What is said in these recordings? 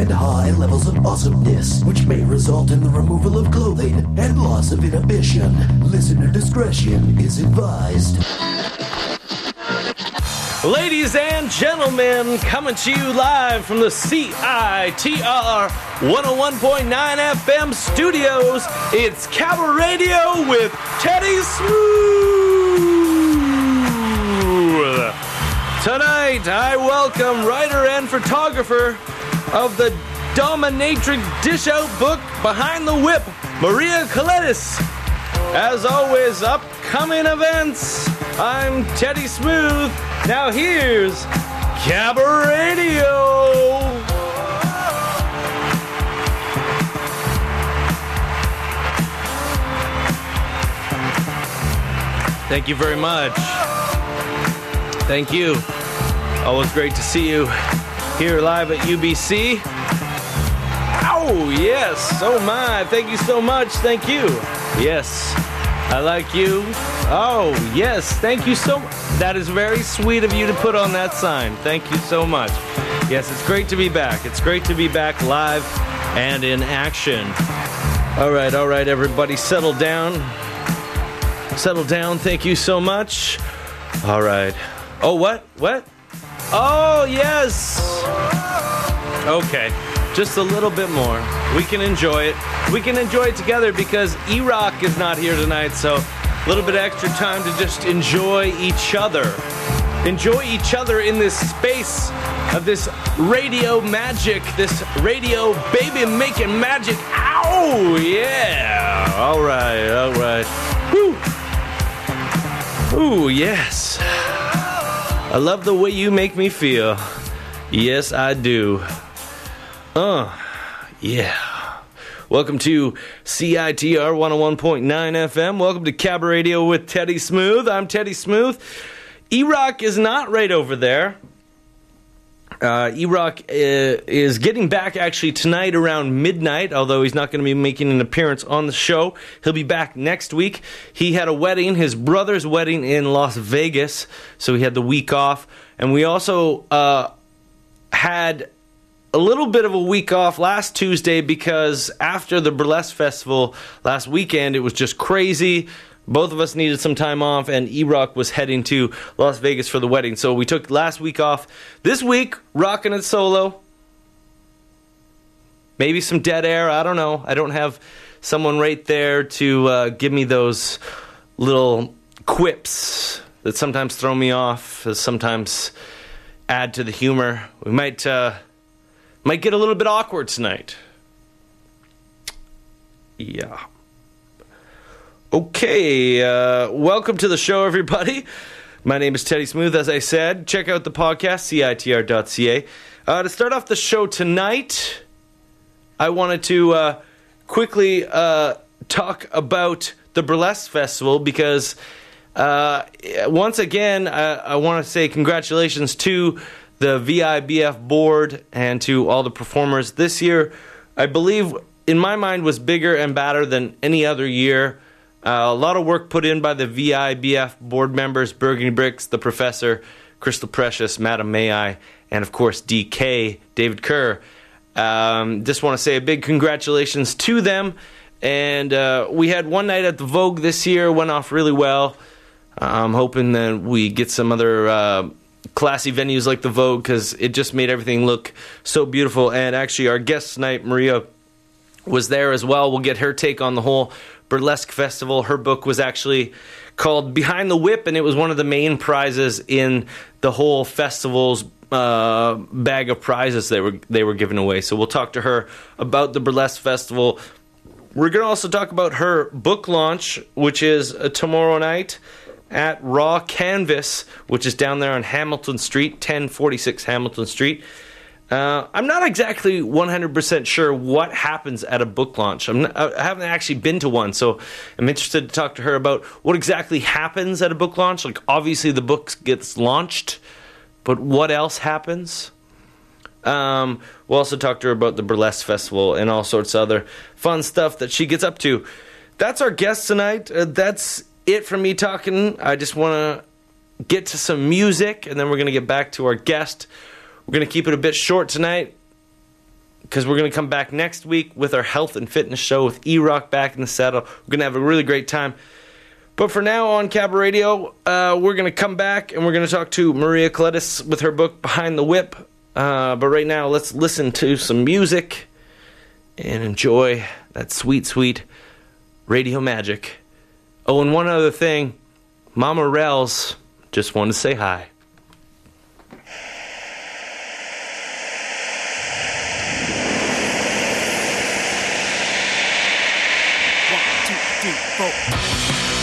and high levels of awesomeness, which may result in the removal of clothing and loss of inhibition. Listener discretion is advised. Ladies and gentlemen, coming to you live from the CITR 101.9 FM studios, it's Cabaret Radio with Teddy Smooth. Tonight, I welcome writer and photographer of the dominatrix dish-out book Behind the Whip, Maria Colettis. As always, upcoming events, I'm Teddy Smooth. Now here's Cabaret Radio. Thank you very much. Thank you. Always great to see you here live at UBC. Oh, yes. Oh, my. Thank you so much. Thank you. Yes. I like you. Oh, yes. Thank you so much. That is very sweet of you to put on that sign. Thank you so much. Yes, it's great to be back. It's great to be back live and in action. All right, everybody. Settle down. Settle down. Thank you so much. All right. Oh, what? Oh, yes. Okay. Just a little bit more. We can enjoy it. We can enjoy it together because E-Rock is not here tonight, so a little bit extra time to just enjoy each other. Enjoy each other in this space of this radio magic, this radio baby-making magic. Ow! Yeah! All right. Ooh, yes. I love the way you make me feel. Yes, I do. Yeah. Welcome to CITR 101.9 FM. Welcome to Cabaret Radio with Teddy Smooth. I'm Teddy Smooth. E-Rock is not right over there. E-Rock is getting back actually tonight around midnight, although he's not going to be making an appearance on the show. He'll be back next week. He had a wedding, his brother's wedding in Las Vegas, so he had the week off. And we also had a little bit of a week off last Tuesday because after the Burlesque Festival last weekend, it was just crazy. Both of us needed some time off, and E-Rock was heading to Las Vegas for the wedding. So we took last week off. This week, rocking it solo. Maybe some dead air. I don't know. I don't have someone right there to give me those little quips that sometimes throw me off, that sometimes add to the humor. We might get a little bit awkward tonight. Yeah. Okay, welcome to the show, everybody. My name is Teddy Smooth, as I said. Check out the podcast, CITR.ca. To start off the show tonight, I wanted to quickly talk about the Burlesque Festival because, once again, I want to say congratulations to the VIBF board and to all the performers. This year, I believe, in my mind, was bigger and badder than any other year. A lot of work put in by the VIBF board members, Burgundy Bricks, The Professor, Crystal Precious, Madam May I, and of course DK, David Kerr. Just want to say a big congratulations to them. And we had one night at the Vogue this year, went off really well. I'm hoping that we get some other classy venues like the Vogue because it just made everything look so beautiful. And actually our guest tonight, Maria, was there as well. We'll get her take on the whole Burlesque Festival. Her book was actually called Behind the Whip, and it was one of the main prizes in the whole festival's bag of prizes they were giving away. So we'll talk to her about the Burlesque Festival. We're going to also talk about her book launch, which is tomorrow night at Raw Canvas, which is down there on Hamilton Street, 1046 Hamilton Street. I'm not exactly 100% sure what happens at a book launch. I haven't actually been to one, so I'm interested to talk to her about what exactly happens at a book launch. Like, obviously the book gets launched, but what else happens? We'll also talk to her about the Burlesque Festival and all sorts of other fun stuff that she gets up to. That's our guest tonight. That's it for me talking. I just want to get to some music, and then we're going to get back to our guest. We're going to keep it a bit short tonight. because we're going to come back next week with our health and fitness show with E-Rock back in the saddle. We're going to have a really great time. But for now on Cabra Radio, we're going to come back and we're going to talk to Maria Colettis with her book Behind the Whip. But right now, let's listen to some music and enjoy that sweet, sweet radio magic. Oh, and one other thing, Mama Rels just wanted to say hi. 1, 2, 3, 4.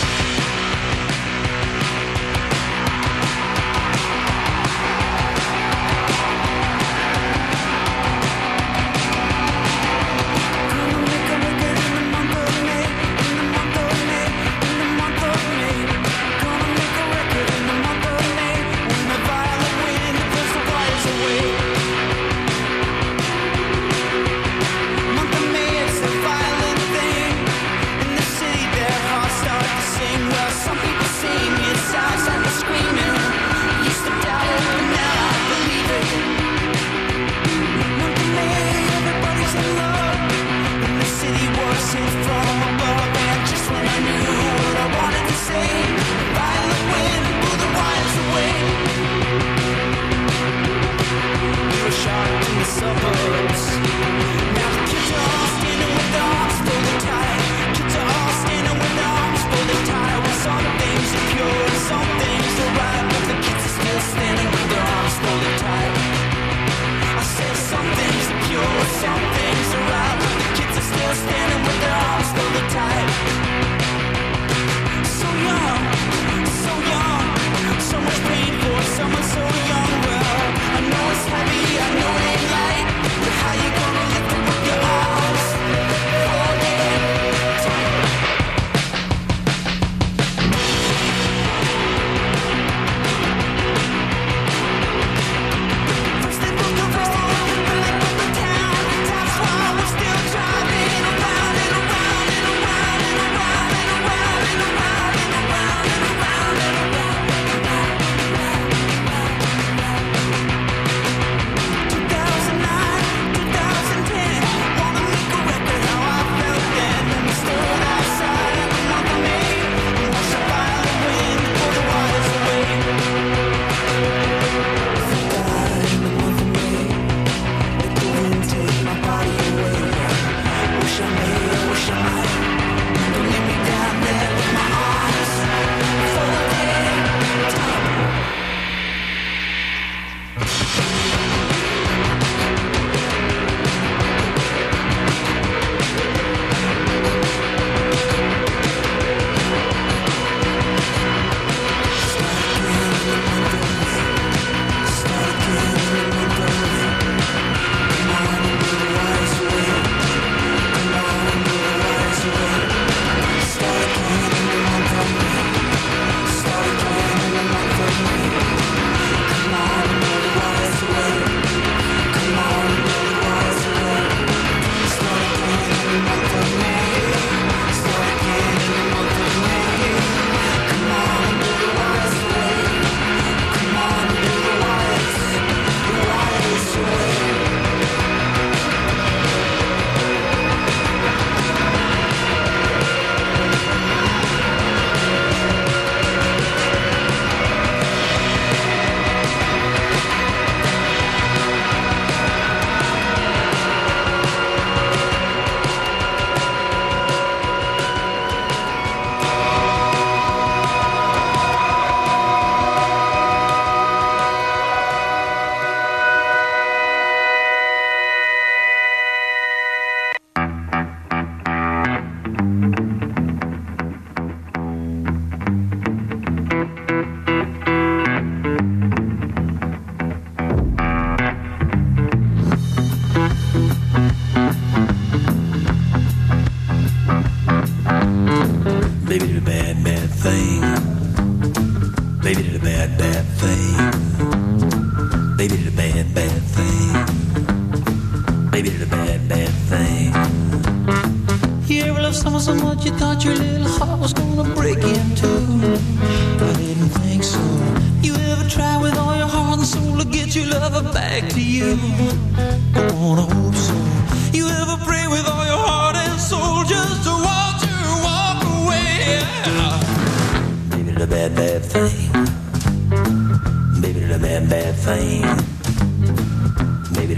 So much you thought your little heart was gonna break in two. I didn't think so. You ever try with all your heart and soul to get your lover back to you? I wanna hope so.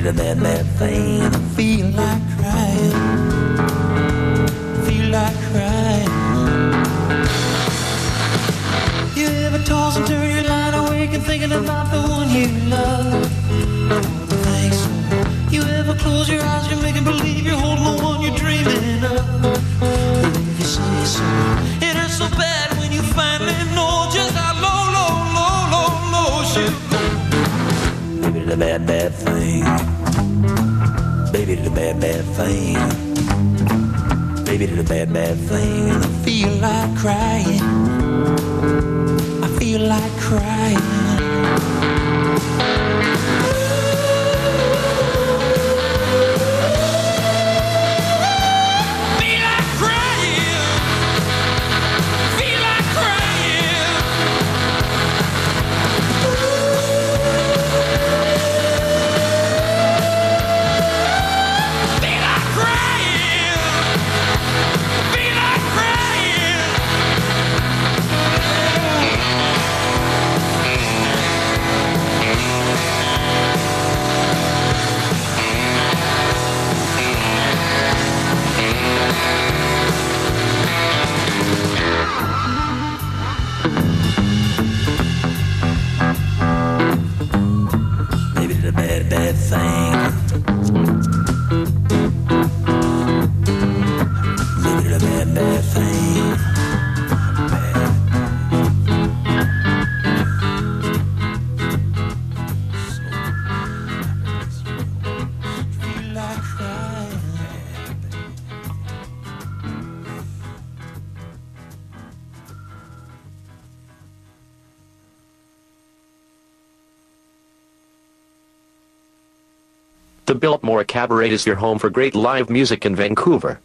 the bad, bad thing. I feel like crying. Feel like crying. You ever toss and turn your line awake and thinking about the one you love? Thanks. You ever close your eyes, you're making believe you're holding the one you're dreaming of? If you say so, it hurts so bad when you finally know just how low, low, low, low, low you go. Baby, the bad, bad thing. Baby, the bad, bad thing. Baby, the bad, bad thing. I feel like crying. I feel like crying. The Biltmore Cabaret is your home for great live music in Vancouver.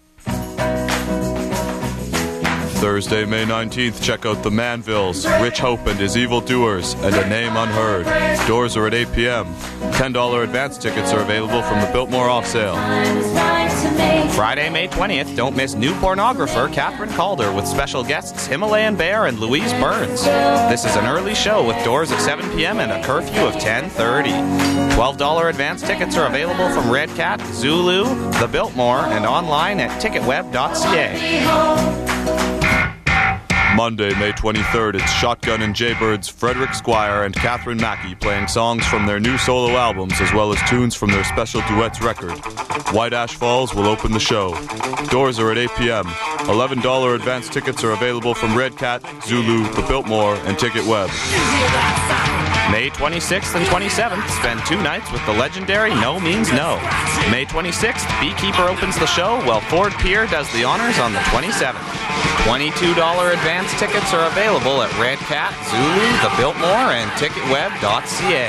Thursday, May 19th, check out the Manvilles, Rich Hope and His Evil Doers, and A Name Unheard. Doors are at 8 p.m. $10 advance tickets are available from the Biltmore off sale. Friday, May 20th, don't miss new pornographer Catherine Calder with special guests Himalayan Bear and Louise Burns. This is an early show with doors at 7 p.m. and a curfew of 10:30. $12 advance tickets are available from Red Cat, Zulu, the Biltmore, and online at ticketweb.ca. Monday, May 23rd, it's Shotgun and Jaybirds, Frederick Squire and Catherine Mackey playing songs from their new solo albums as well as tunes from their special duets record. White Ash Falls will open the show. Doors are at 8 p.m. $11 advance tickets are available from Red Cat, Zulu, the Biltmore, and TicketWeb. May 26th and 27th, spend 2 nights with the legendary No Means No. May 26th, Beekeeper opens the show while Ford Pier does the honors on the 27th. $22 advance tickets are available at Red Cat, Zulu, the Biltmore, and ticketweb.ca.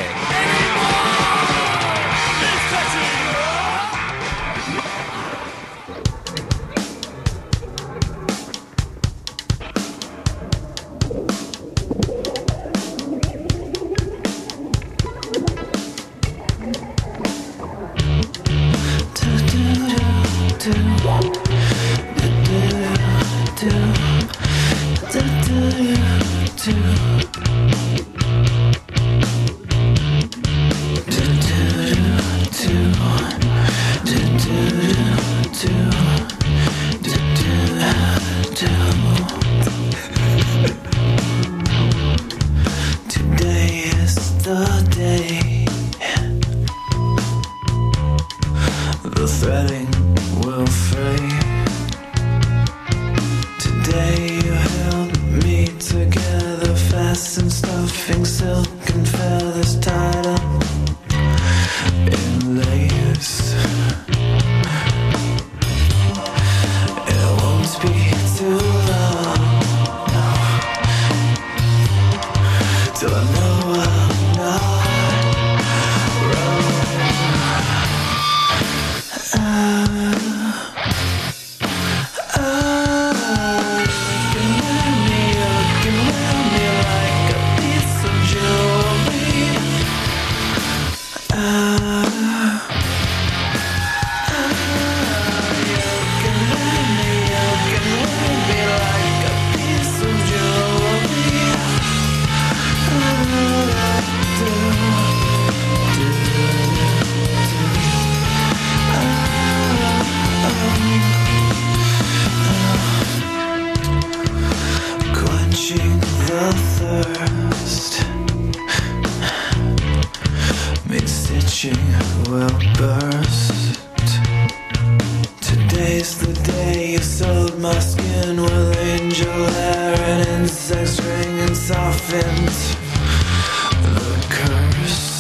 my skin with angel hair and insects ring and softened the curse.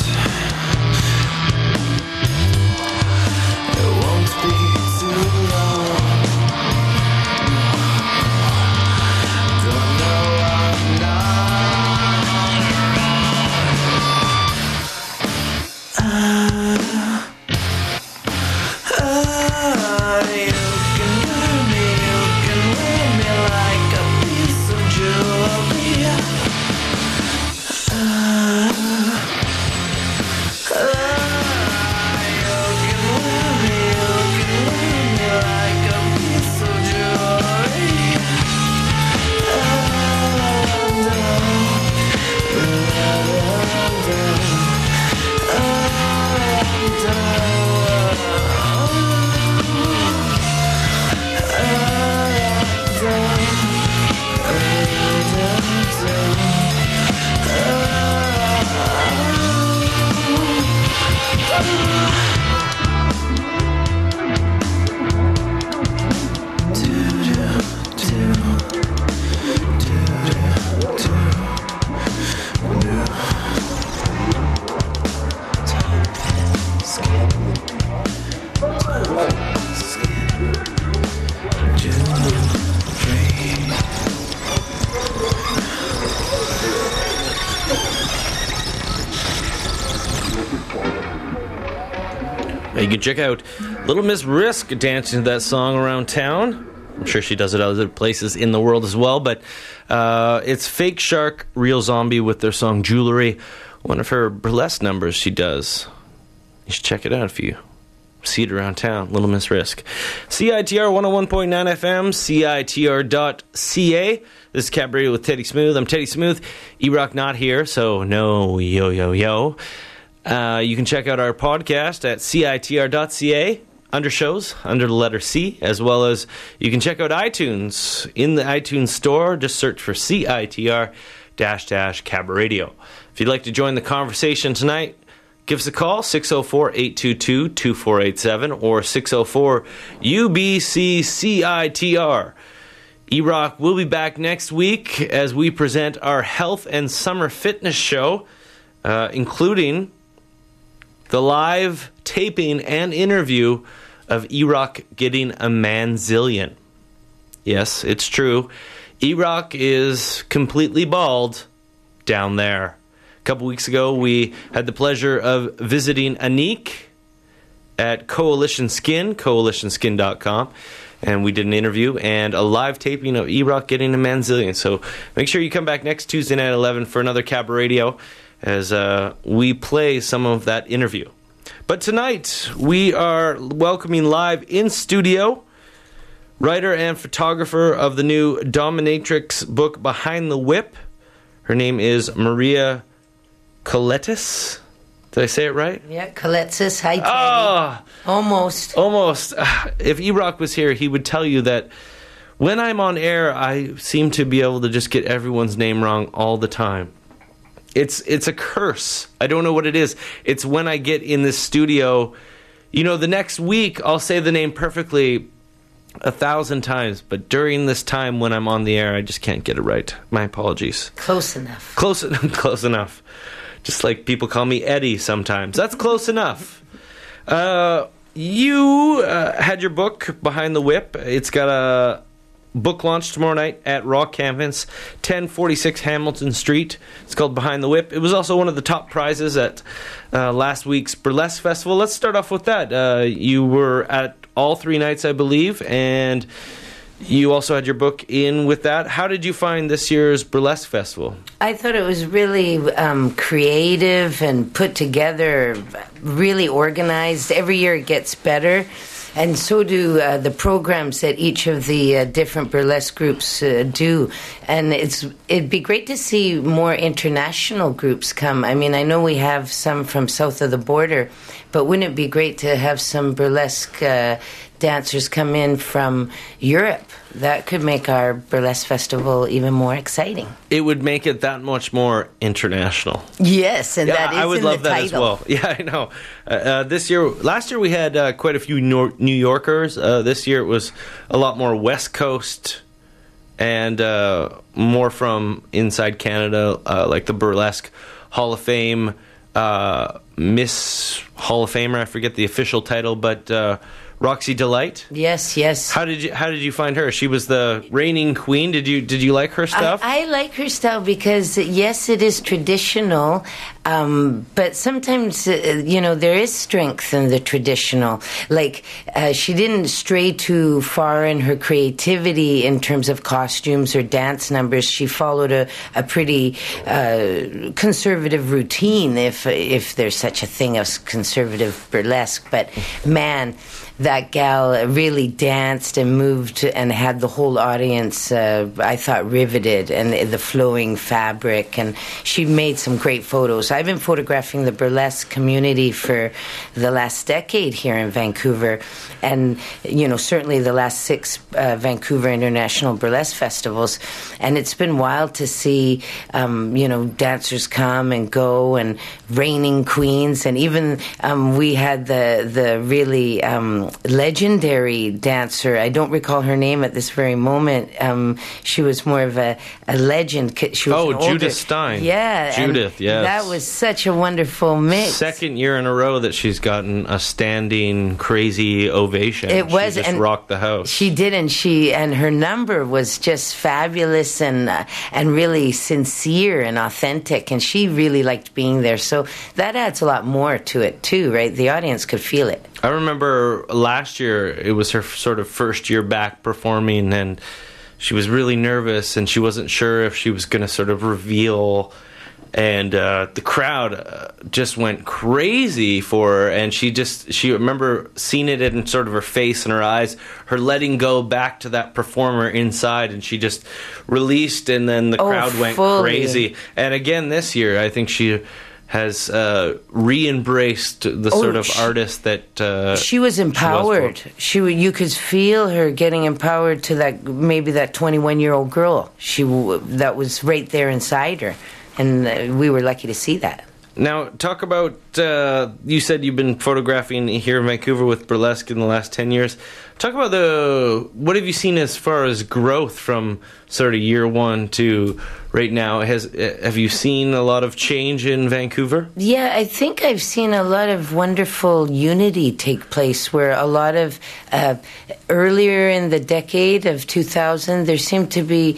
It won't be too long. Don't know I'm not you can wear me like a piece of jewelry. You can check out Little Miss Risk dancing to that song around town. I'm sure she does it other places in the world as well, but it's Fake Shark, Real Zombie with their song Jewelry, one of her burlesque numbers she does. You should check it out if you see it around town. Little Miss Risk. CITR 101.9 FM, CITR.ca. This is Cab Radio with Teddy Smooth. I'm Teddy Smooth. E-Rock not here, so no yo. You can check out our podcast at CITR.ca under shows, under the letter C, as well as you can check out iTunes. In the iTunes store, just search for CITR-Cab Radio. If you'd like to join the conversation tonight, give us a call, 604-822-2487 or 604-UBC-CITR. E-Rock will be back next week as we present our health and summer fitness show, including the live taping and interview of E-Rock getting a manzillion. Yes, it's true. E-Rock is completely bald down there. A couple weeks ago, we had the pleasure of visiting Anik at Coalition Skin, coalitionskin.com, and we did an interview and a live taping of E-Rock getting a manzillion. So make sure you come back next Tuesday night at 11 for another Cab Radio as we play some of that interview. But tonight, we are welcoming live in studio writer and photographer of the new dominatrix book Behind the Whip. Her name is Maria Kolettis. Did I say it right? Yeah, Kolettis. Hi, Teddy. Oh, Almost. If E-Rock was here, he would tell you that when I'm on air, I seem to be able to just get everyone's name wrong all the time. It's a curse. I don't know what it is. It's when I get in this studio, the next week I'll say the name perfectly 1,000 times, but during this time when I'm on the air, I just can't get it right. My apologies. Close enough. Close enough. Just like people call me Eddie sometimes. That's close enough. You had your book Behind the Whip. It's got a book launch tomorrow night at Rock Canvas, 1046 Hamilton Street. It's called Behind the Whip. It was also one of the top prizes at last week's Burlesque Festival. Let's start off with that. You were at all 3 nights, I believe, and you also had your book in with that. How did you find this year's Burlesque Festival? I thought it was really creative and put together, really organized. Every year it gets better. And so do the programs that each of the different burlesque groups do. And it'd be great to see more international groups come. I mean, I know we have some from south of the border, but wouldn't it be great to have some burlesque dancers come in from Europe? That could make our burlesque festival even more exciting. It would make it that much more international. Yes, and that is I would in love the that title. as well. Yeah, I know. Last year we had quite a few New Yorkers. This year it was a lot more West Coast and more from inside Canada, like the Burlesque Hall of Fame, Miss Hall of Famer. I forget the official title, but Roxy Delight. Yes. How did you find her? She was the reigning queen. Did you like her stuff? I like her style because yes, it is traditional, but sometimes there is strength in the traditional. Like she didn't stray too far in her creativity in terms of costumes or dance numbers. She followed a pretty conservative routine, if there's such a thing as conservative burlesque. But man, that gal really danced and moved and had the whole audience, I thought, riveted, and the flowing fabric. And she made some great photos. I've been photographing the burlesque community for the last decade here in Vancouver. And, certainly the last 6 Vancouver International Burlesque Festivals. And it's been wild to see, dancers come and go and reigning queens. And even we had the really legendary dancer. I don't recall her name at this very moment. She was more of a legend. She was Judith Stein. Yeah. Judith, yes. That was such a wonderful mix. Second year in a row that she's gotten a standing crazy ovation. It was. She just rocked the house. She did, and her number was just fabulous and really sincere and authentic, and she really liked being there. So that adds a lot more to it too, right? The audience could feel it. I remember last year, it was her sort of first year back performing, and she was really nervous, and she wasn't sure if she was going to sort of reveal, and the crowd just went crazy for her, and she remember seeing it in sort of her face and her eyes, her letting go back to that performer inside, and she just released, and then the crowd went crazy. And again this year, I think she has re-embraced the sort of artist that she was empowered. You could feel her getting empowered to that 21-year-old girl. That was right there inside her, and we were lucky to see that. Now, talk about, you said you've been photographing here in Vancouver with burlesque in the last 10 years. Talk about what have you seen as far as growth from sort of year one to right now? Have you seen a lot of change in Vancouver? Yeah, I think I've seen a lot of wonderful unity take place where a lot of, earlier in the decade of 2000, there seemed to be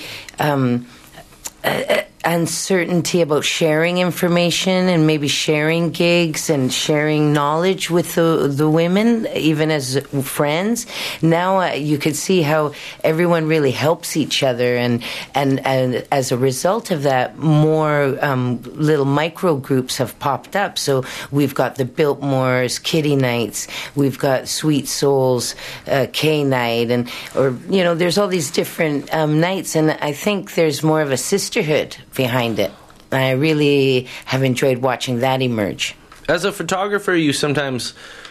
uncertainty about sharing information and maybe sharing gigs and sharing knowledge with the women, even as friends. Now you could see how everyone really helps each other, and as a result of that, more little micro groups have popped up. So we've got the Biltmores, Kitty Nights, we've got Sweet Souls, K Night, there's all these different nights, and I think there's more of a sisterhood behind it. I really have enjoyed watching that emerge. As a photographer, you sometimes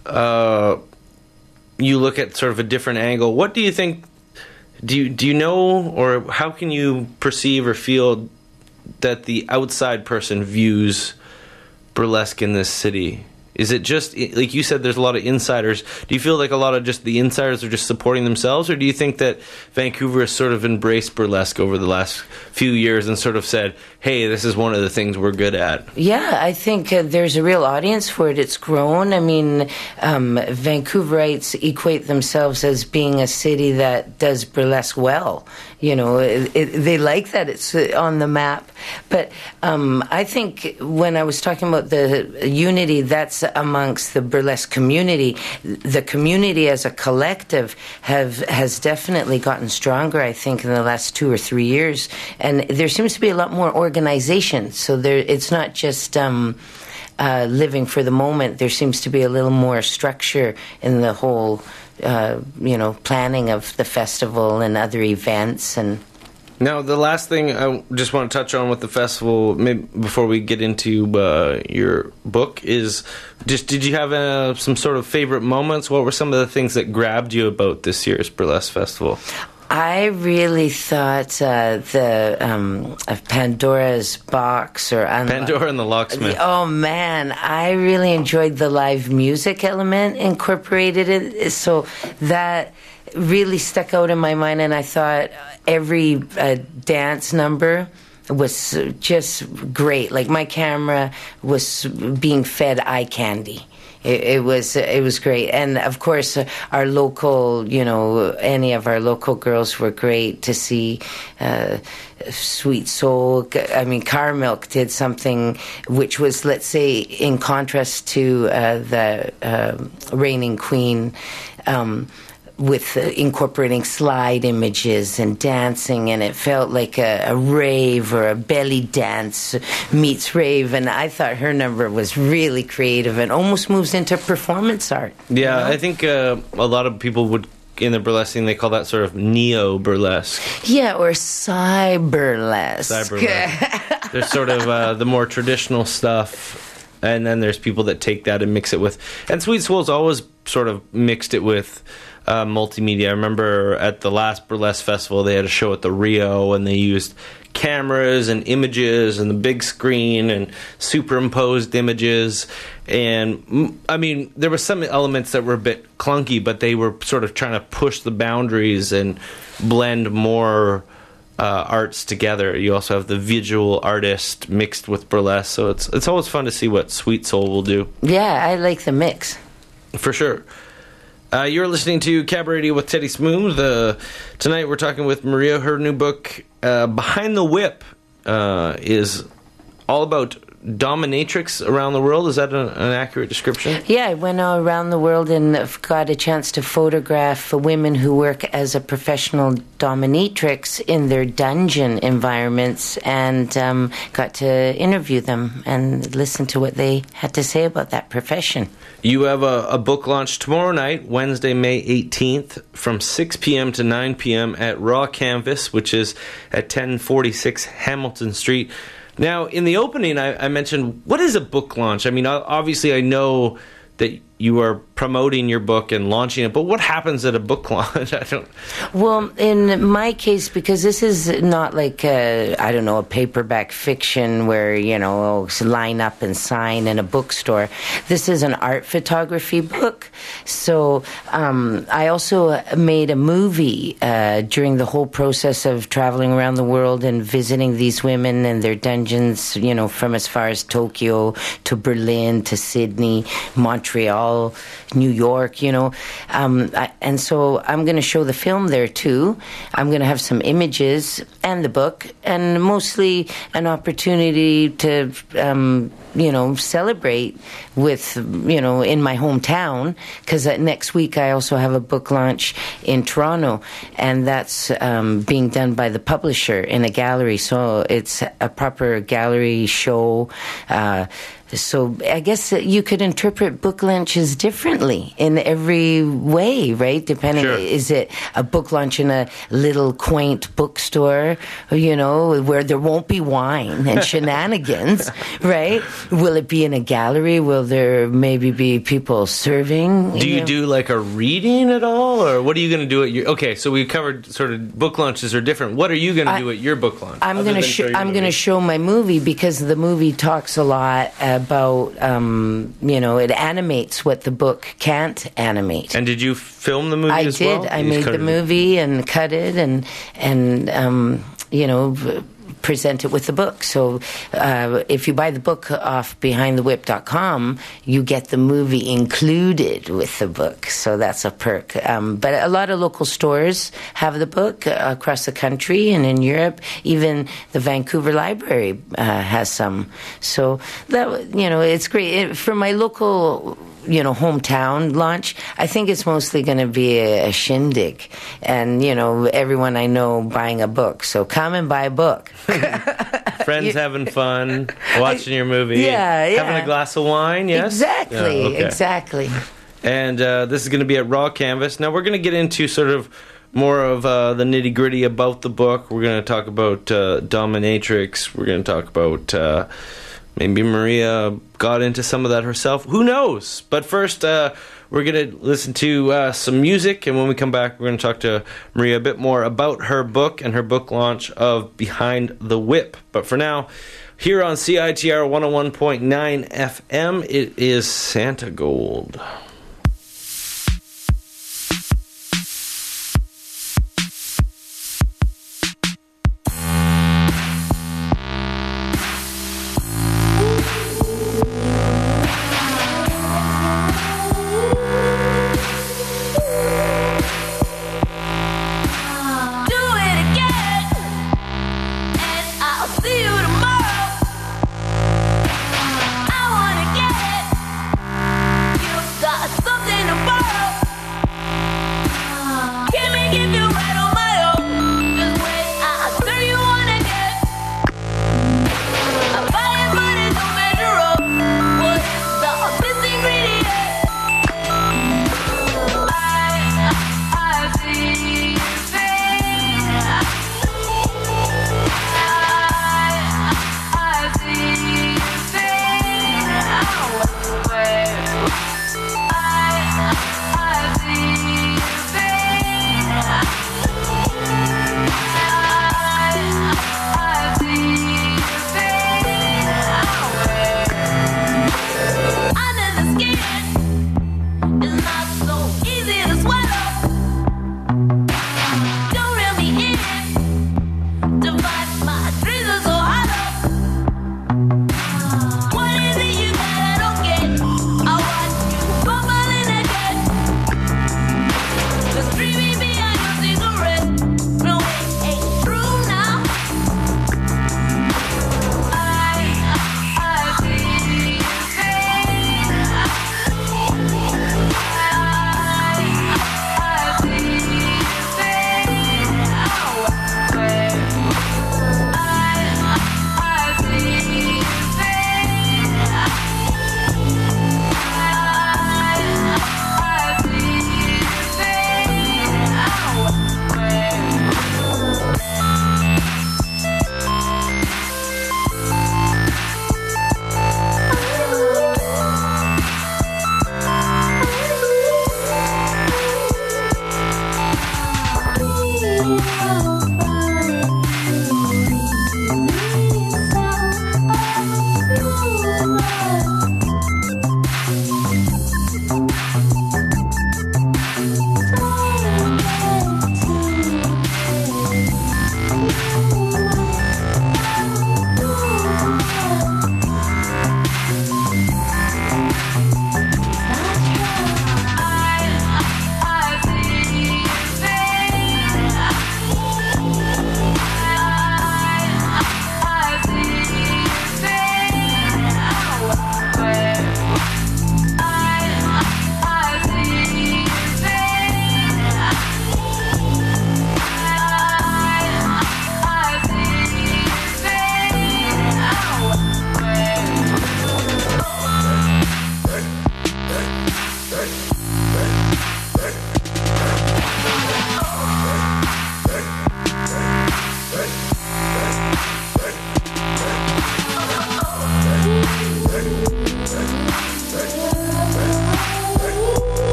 you look at sort of a different angle. What do you think? Do you know, or how can you perceive or feel that the outside person views burlesque in this city? Is it just, like you said, there's a lot of insiders. Do you feel like a lot of just the insiders are just supporting themselves, or do you think that Vancouver has sort of embraced burlesque over the last few years and sort of said, hey, this is one of the things we're good at? Yeah, I think there's a real audience for it. It's grown. I mean, Vancouverites equate themselves as being a city that does burlesque well. They like that it's on the map. But I think when I was talking about the unity, that's amongst the burlesque community. The community as a collective has definitely gotten stronger, I think, in the last 2 or 3 years. And there seems to be a lot more organization. So it's not just living for the moment. There seems to be a little more structure in the whole planning of the festival and other events. And now, the last thing I just want to touch on with the festival, maybe before we get into your book, is just, did you have some sort of favorite moments? What were some of the things that grabbed you about this year's Burlesque Festival? I really thought of Pandora's Box or Pandora and the Locksmith. Oh man, I really enjoyed the live music element incorporated in, so that really stuck out in my mind, and I thought every dance number was just great. Like my camera was being fed eye candy. It was great, and of course our local, any of our local girls were great to see. Sweet Soul. I mean, Carmilk did something which was, let's say, in contrast to the Reigning Queen. With incorporating slide images and dancing, and it felt like a rave or a belly dance meets rave, and I thought her number was really creative and almost moves into performance art. Yeah, I think a lot of people would, in the burlesque scene, they call that sort of neo-burlesque. Yeah, or cyberlesque. Cyberlesque. There's sort of the more traditional stuff, and then there's people that take that and mix it with... And Sweet Soul's always sort of mixed it with... multimedia. I remember at the last Burlesque Festival, they had a show at the Rio, and they used cameras and images and the big screen and superimposed images. And, I mean, there were some elements that were a bit clunky, but they were sort of trying to push the boundaries and blend more arts together. You also have the visual artist mixed with burlesque, so it's always fun to see what Sweet Soul will do. Yeah, I like the mix. For sure. You're listening to Cab Radio with Teddy Smooth. Tonight we're talking with Maria. Her new book, Behind the Whip, is all about dominatrix around the world. Is that an accurate description? Yeah, I went around the world and got a chance to photograph women who work as a professional dominatrix in their dungeon environments, and got to interview them and listen to what they had to say about that profession. You have a book launch tomorrow night, Wednesday, May 18th, from 6 p.m. to 9 p.m. at Raw Canvas, which is at 1046 Hamilton Street. Now, in the opening, I mentioned, what is a book launch? I mean, obviously, I know that you are promoting your book and launching it, but what happens at a book launch? Well, in my case, because this is not like a paperback fiction where, line up and sign in a bookstore. This is an art photography book. So I also made a movie during the whole process of traveling around the world and visiting these women and their dungeons, from as far as Tokyo to Berlin to Sydney, Montreal, New York, and so I'm going to show the film there too. I'm going to have some images and the book, and mostly an opportunity to, celebrate with, in my hometown, because next week I also have a book launch in Toronto, and that's being done by the publisher in a gallery, so it's a proper gallery show. So I guess you could interpret book launches differently in every way, right? Depending, sure. Is it a book launch in a little quaint bookstore, where there won't be wine and shenanigans, right? Will it be in a gallery? Will there maybe be people serving? Do you do like a reading at all, or what are you going to do at your? Okay, so we covered sort of book launches are different. What are you going to do at your book launch? I'm going to show my movie, because the movie talks a lot about, it animates what the book can't animate. And did you film the movie as well? I made the movie and cut it and present it with the book. So if you buy the book off behindthewhip.com, you get the movie included with the book. So that's a perk. But a lot of local stores have the book across the country and in Europe. Even the Vancouver Library has some. So that, it's great. For my local hometown launch, I think it's mostly going to be a shindig, and everyone I know buying a book. So come and buy a book. Friends having fun, watching your movie, having a glass of wine. Yes, exactly. And this is going to be at Raw Canvas. Now we're going to get into sort of more of the nitty gritty about the book. We're going to talk about dominatrix. We're going to talk about. Maybe Maria got into some of that herself. Who knows? But first, We're going to listen to some music, and when we come back, we're going to talk to Maria a bit more about her book and her book launch of Behind the Whip. But for now, here on CITR 101.9 FM, it is Santa Gold.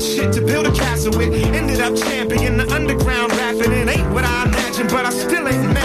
Ended up champion the underground rapping. It ain't what I imagined, but I still ain't mad.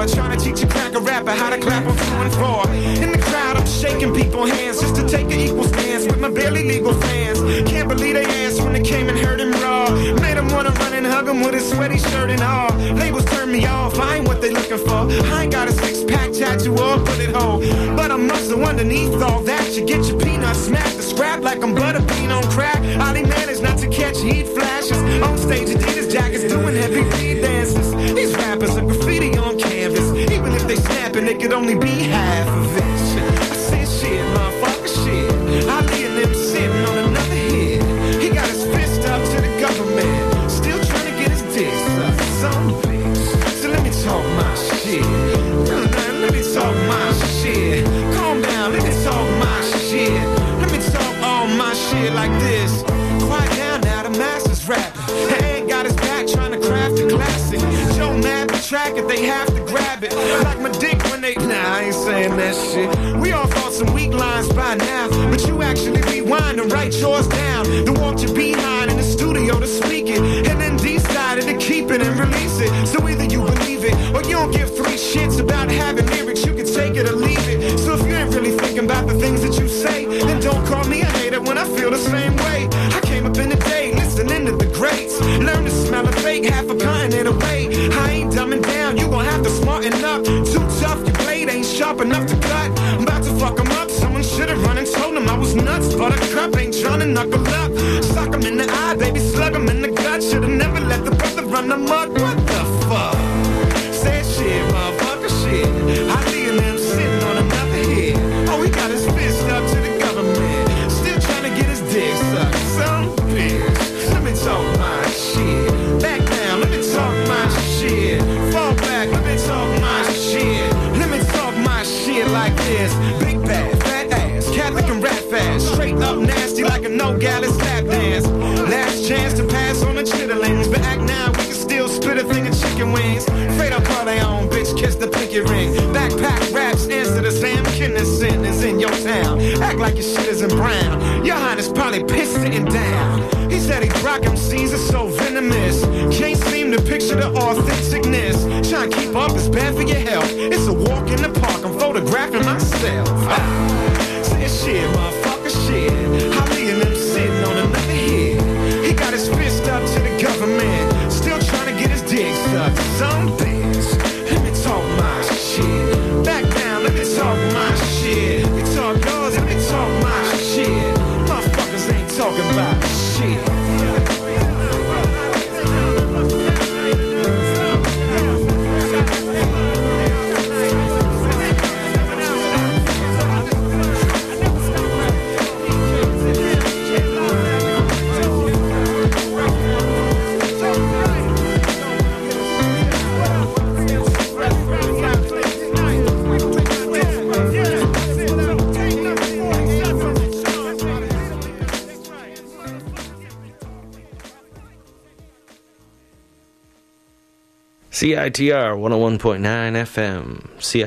door, trying to teach a cracker rapper how to clap on 2 and 4. In the crowd, I'm shaking people's hands just to take an equal stance with my barely legal fans. Can't believe they asked when they came and heard him raw. Made him wanna run and hug him with his sweaty shirt and all. Labels turn me off, I ain't what they looking for. I ain't got a 6-pack tattoo or a bullet hole, but I'm muscle underneath all that. You get your peanuts smacked to scrap like I'm butterbean on crack. Ollie managed not to catch heat flashes. On stage, Adidas jackets doing heavy beat dances. These rappers are graffiti on canvas. Even if they snapping, it could only be half of it. I said shit, motherfucker, shit. Ollie and them sitting on another hit. He got his fist up to the government, still trying to get his dick sucked. Some bitch. So let me talk my shit. Let me talk my shit. Calm down, let me talk my shit. Let me talk all my shit like this. Quiet down now, the master's rapping. Ain't got his back trying to craft a classic. Joe mad the track if they have to grab it. Like my dick when they... Nah, I ain't saying that shit. We all thought some weak lines by now, but you actually rewind and write yours down. Then walked your behind in the studio to speak it, and then decided to keep it and release it. So either you believe it, or you don't give 3 shits about having lyrics. You can take it or leave it. So if you ain't really thinking about the things that you say, then don't call me a hater when I feel the same way. I came up in the day listening to the greats, learn to smell a fake, half a pint it away. I ain't dumbing down, you gon' have to smarten up. Too tough, your blade ain't sharp enough to cut. I'm about to fuck him up, someone should've run and told him I was nuts. Buttercup ain't tryna knuckle up. Suck him in the eye, baby, slug him in the gut. Should've never let the brother run amok. What the fuck? Said shit, motherfucker, shit. I leave him sitting on another hit. Oh, he got his fist up to the government, still trying to get his dick sucked. Some bitch. Let me talk my shit. Back down, let me talk my shit. Fall back, let me talk my shit. Let me talk my shit like this. Big bad, fat ass, Catholic and rap fast. Straight up nasty like a no-gallus lap dance. Last chance to pass on the chitterlings, but act now, we can still split a thing of chicken wings. Straight up all they own, bitch, kiss the pinky ring. Backpack raps, answer the Sam Kinison is in your town. Act like your shit isn't brown. Your highness probably pissed sitting down. He said he rock MCs are so venomous. Can't seem to picture the authenticness. Trying to keep up is bad for your health. It's a walk in the park, I'm photographing myself. Say shit, motherfucker, shit. Holly and them sitting on another hit. He got his fist up to the government, still trying to get his dick sucked. Some bitch. Let me talk my shit. Back down, let me talk my shit. You talk yours, let me talk my shit. Motherfuckers ain't talking about shit. CITR 101.9 FM,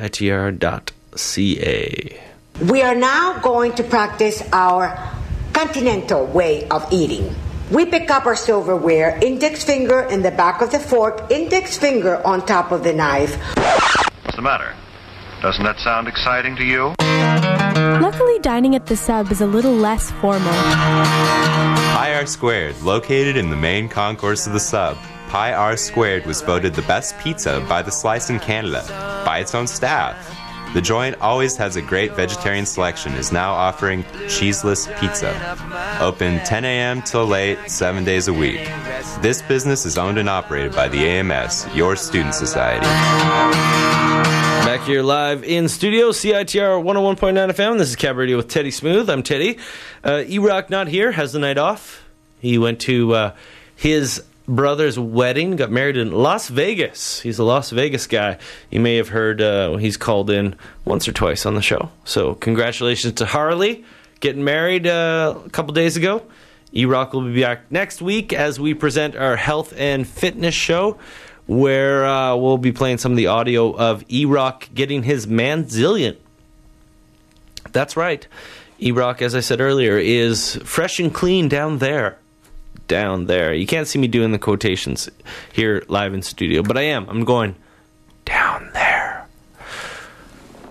CITR.ca. We are now going to practice our continental way of eating. We pick up our silverware, index finger in the back of the fork, index finger on top of the knife. What's the matter? Doesn't that sound exciting to you? Luckily, dining at the Sub is a little less formal. Pi R Squared, located in the main concourse of the Sub. Pi R Squared was voted the best pizza by The Slice in Canada, by its own staff. The joint always has a great vegetarian selection, is now offering cheeseless pizza. Open 10 a.m. till late, 7 days a week. This business is owned and operated by the AMS, your student society. Back here live in studio, CITR 101.9 FM. This is Cab Radio with Teddy Smooth. I'm Teddy. E-Rock not here, has the night off. He went to his brother's wedding, got married in Las Vegas. He's a Las Vegas guy. You may have heard he's called in once or twice on the show. So congratulations to Harley, getting married a couple days ago. E-Rock will be back next week as we present our health and fitness show, where we'll be playing some of the audio of E-Rock getting his manzillion. That's right. E-Rock, as I said earlier, is fresh and clean down there. Down there. You can't see me doing the quotations here live in studio, but I am. I'm going down there.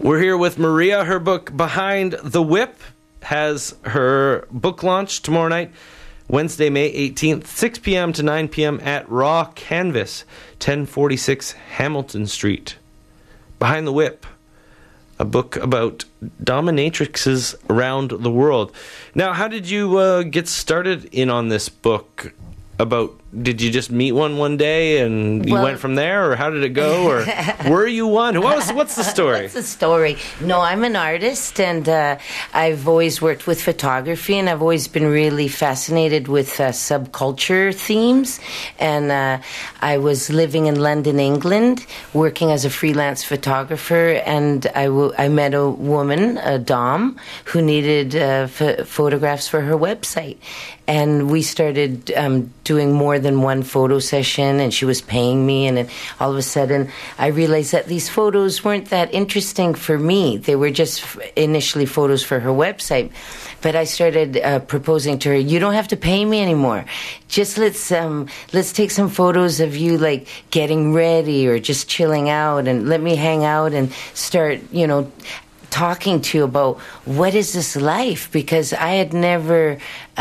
We're here with Maria. Her book, Behind the Whip, has her book launch tomorrow night, Wednesday, May 18th, 6 p.m. to 9 p.m. at Raw Canvas, 1046 Hamilton Street. Behind the Whip, a book about dominatrixes around the world. Now, how did you get started in on this book? Did you just meet one day and you went from there, or how did it go, or were you one? What's the story? What's the story? No, I'm an artist, and I've always worked with photography, and I've always been really fascinated with subculture themes. And I was living in London, England, working as a freelance photographer, and I met a woman, a Dom, who needed photographs for her website. And we started doing more than one photo session, and she was paying me, and then all of a sudden I realized that these photos weren't that interesting for me. They were just initially photos for her website. But I started proposing to her, you don't have to pay me anymore. Just let's take some photos of you like getting ready or just chilling out, and let me hang out and start, talking to you about what is this life, because I had never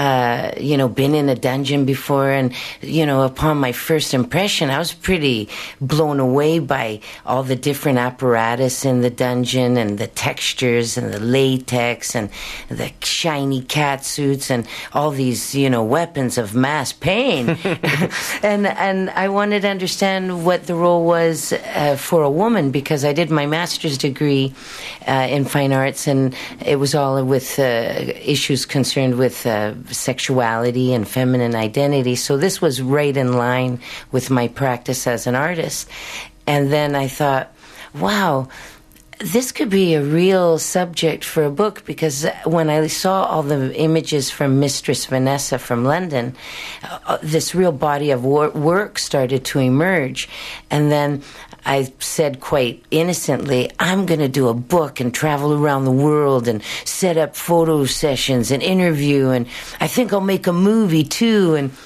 been in a dungeon before, and upon my first impression I was pretty blown away by all the different apparatus in the dungeon, and the textures and the latex and the shiny cat suits and all these weapons of mass pain. and I wanted to understand what the role was for a woman, because I did my master's degree in fine arts, and it was all with issues concerned with sexuality and feminine identity. So this was right in line with my practice as an artist. And then I thought, wow, this could be a real subject for a book, because when I saw all the images from Mistress Vanessa from London, this real body of work started to emerge. And then I said quite innocently, I'm going to do a book and travel around the world and set up photo sessions and interview, and I think I'll make a movie too. And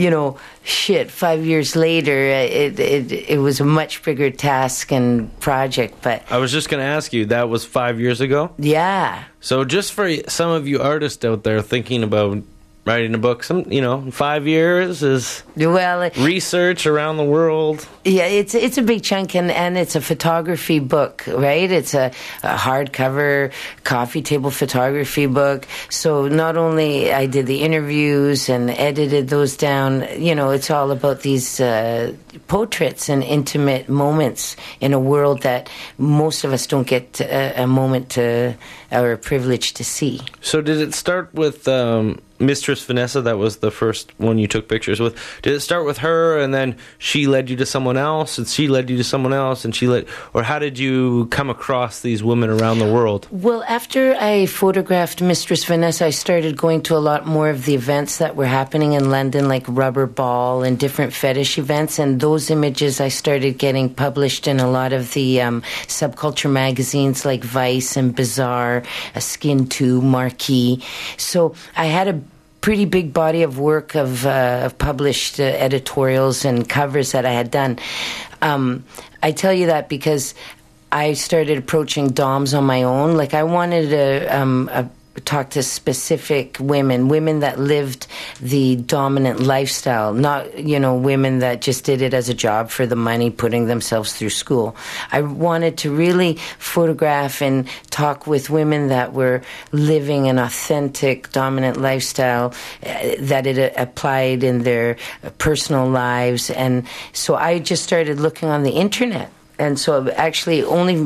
5 years later, it was a much bigger task and project. But I was just going to ask you, that was 5 years ago? Yeah. So just for some of you artists out there thinking about writing a book, 5 years is research around the world. Yeah, it's a big chunk, and it's a photography book, right? It's a hardcover coffee table photography book. So not only I did the interviews and edited those down, it's all about these portraits and intimate moments in a world that most of us don't get a moment to, or a privilege to see. So did it start with Mistress Vanessa? That was the first one you took pictures with. Did it start with her, and then she led you to someone else, and she led you to someone else, and or how did you come across these women around the world? Well, after I photographed Mistress Vanessa, I started going to a lot more of the events that were happening in London, like Rubber Ball and different fetish events, and those images I started getting published in a lot of the subculture magazines like Vice and Bizarre, Skin 2, Marquee. So I had a pretty big body of work of published editorials and covers that I had done. I tell you that because I started approaching DOMs on my own. Like, I wanted to talk to specific women that lived the dominant lifestyle, not, women that just did it as a job for the money, putting themselves through school. I wanted to really photograph and talk with women that were living an authentic dominant lifestyle, that it applied in their personal lives. And so I just started looking on the internet. And so actually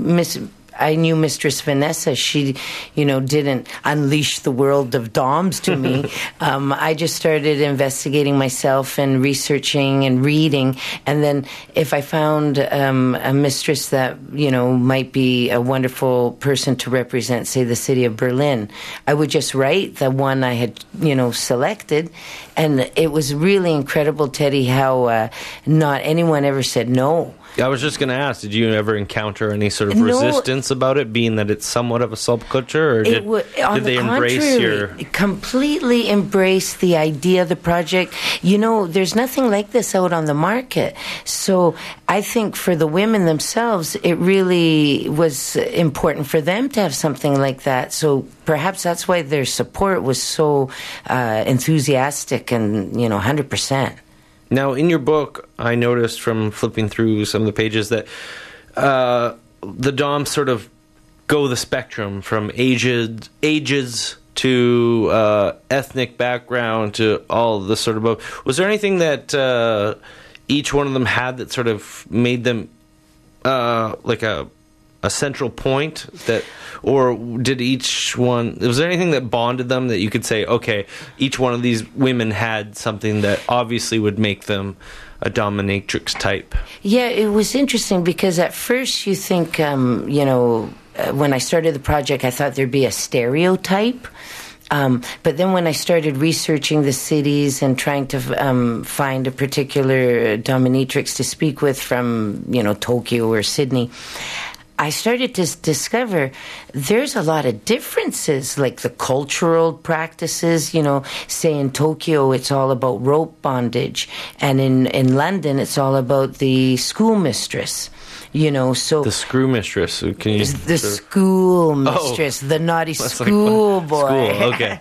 I knew Mistress Vanessa. She, didn't unleash the world of DOMs to me. I just started investigating myself and researching and reading. And then if I found a mistress that, might be a wonderful person to represent, say, the city of Berlin, I would just write the one I had, selected. And it was really incredible, Teddy, how not anyone ever said no. I was just going to ask, did you ever encounter any sort of resistance resistance about it, being that it's somewhat of a subculture, or did they embrace your... completely embrace the idea of the project? You know, there's nothing like this out on the market. So I think for the women themselves, it really was important for them to have something like that. So perhaps that's why their support was so enthusiastic and, 100%. Now, in your book, I noticed from flipping through some of the pages that the DOMs sort of go the spectrum from ages to ethnic background to all the sort of... Was there anything that each one of them had that sort of made them like a central point that, or did each one, was there anything that bonded them that you could say, okay, each one of these women had something that obviously would make them a dominatrix type? Yeah, it was interesting because at first you think, when I started the project, I thought there'd be a stereotype. But then when I started researching the cities and trying to find a particular dominatrix to speak with from, Tokyo or Sydney, I started to discover there's a lot of differences, like the cultural practices. Say in Tokyo, it's all about rope bondage, and in London, it's all about the schoolmistress. So the screw mistress. Can you the school mistress, the naughty school boy. School, okay.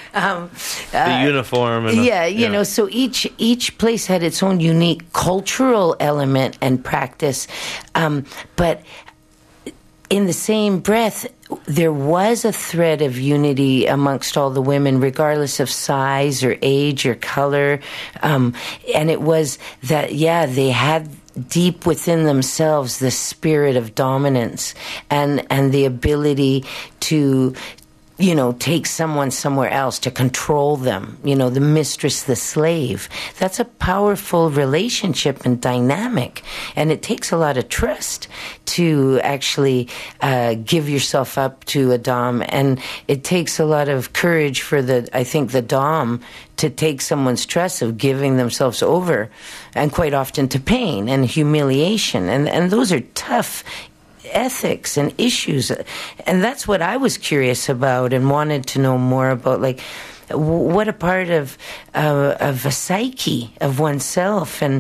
The uniform. And so each place had its own unique cultural element and practice, but in the same breath, there was a thread of unity amongst all the women, regardless of size or age or color. And it was that, they had deep within themselves the spirit of dominance and the ability to take someone somewhere else, to control them, the mistress, the slave. That's a powerful relationship and dynamic. And it takes a lot of trust to actually give yourself up to a dom. And it takes a lot of courage for the dom to take someone's trust of giving themselves over, and quite often to pain and humiliation. And those are tough ethics and issues, and that's what I was curious about and wanted to know more about, like what a part of a psyche of oneself, and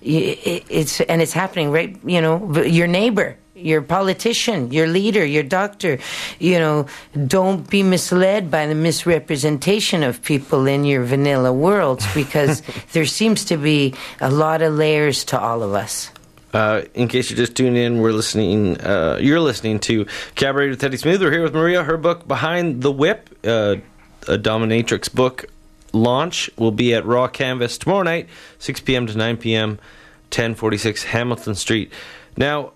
it's happening right, your neighbor, your politician, your leader, your doctor. Don't be misled by the misrepresentation of people in your vanilla worlds, because there seems to be a lot of layers to all of us. In case you just tuned in, you're listening to Cabaret with Teddy Smooth. We're here with Maria. Her book, Behind the Whip, a dominatrix book launch, will be at Raw Canvas tomorrow night, 6 p.m. to 9 p.m., 1046 Hamilton Street. Now,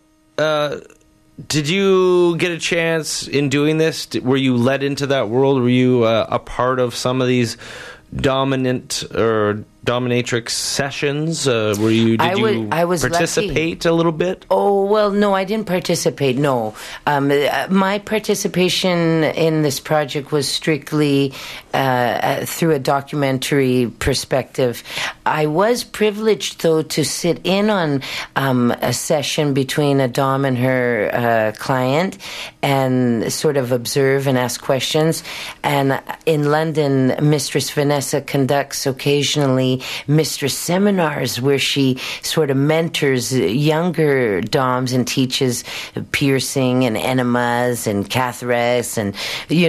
did you get a chance in doing this? Were you led into that world? Were you a part of some of these dominant or dominatrix sessions? Did you participate lucky. A little bit? Oh, well, no, I didn't participate, no. My participation in this project was strictly through a documentary perspective. I was privileged, though, to sit in on a session between a dom and her client and sort of observe and ask questions. And in London, Mistress Vanessa conducts occasionally mistress seminars where she sort of mentors younger doms and teaches piercing and enemas and catheteris and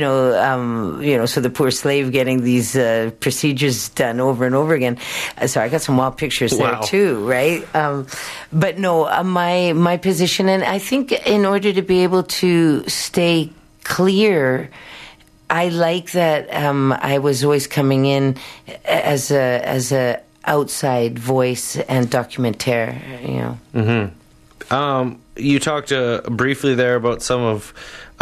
so the poor slave getting these procedures done over and over again. So I got some wild pictures there too, right? But no, my position, and I think in order to be able to stay clear, I like that I was always coming in as a outside voice and documentaire, Mm-hmm. You talked briefly there about some of...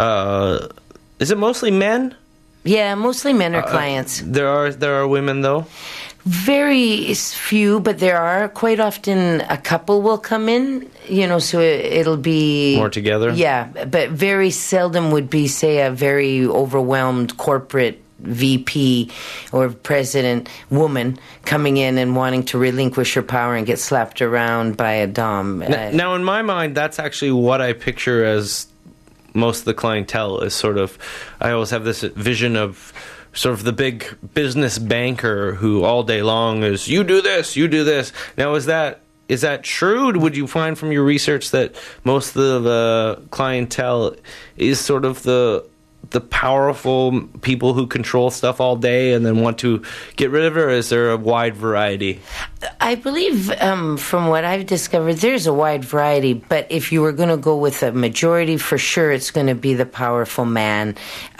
is it mostly men? Yeah, mostly men are clients. There are women, though? Very few, but there are. Quite often a couple will come in, so it'll be... More together? Yeah, but very seldom would be, say, a very overwhelmed corporate VP or president woman coming in and wanting to relinquish her power and get slapped around by a dom. Now, in my mind, that's actually what I picture as most of the clientele is sort of, I always have this vision of sort of the big business banker who all day long is, you do this, you do this. Now, is that true? Would you find from your research that most of the clientele is sort of the powerful people who control stuff all day and then want to get rid of it, or is there a wide variety? I believe, from what I've discovered, there's a wide variety, but if you were going to go with a majority, for sure it's going to be the powerful man,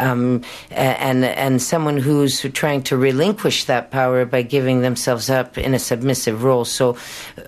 and someone who's trying to relinquish that power by giving themselves up in a submissive role. So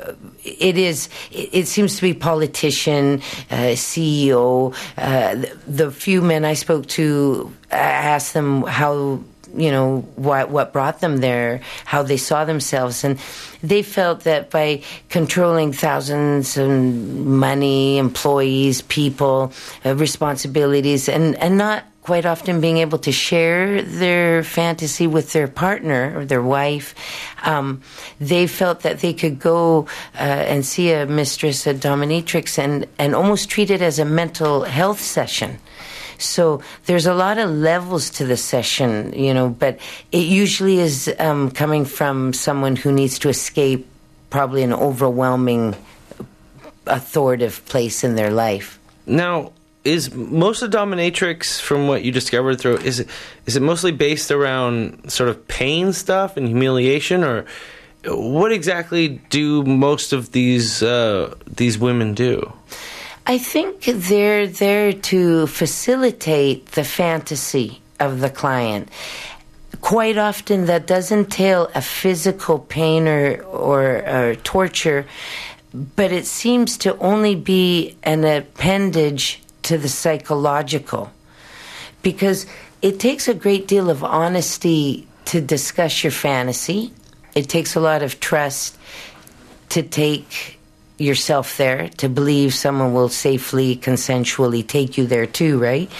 it seems to be politician, CEO. The few men I spoke to, I asked them how, what brought them there, how they saw themselves, and they felt that by controlling thousands of money, employees, people, responsibilities, and not quite often being able to share their fantasy with their partner or their wife, they felt that they could go and see a mistress, a dominatrix, and almost treat it as a mental health session. So there's a lot of levels to the session, but it usually is coming from someone who needs to escape probably an overwhelming, authoritative place in their life. Now, is most of dominatrix, from what you discovered through, is it mostly based around sort of pain stuff and humiliation, or what exactly do most of these women do? I think they're there to facilitate the fantasy of the client. Quite often that does entail a physical pain or torture, but it seems to only be an appendage to the psychological, because it takes a great deal of honesty to discuss your fantasy. It takes a lot of trust to take yourself there, to believe someone will safely, consensually take you there too, right?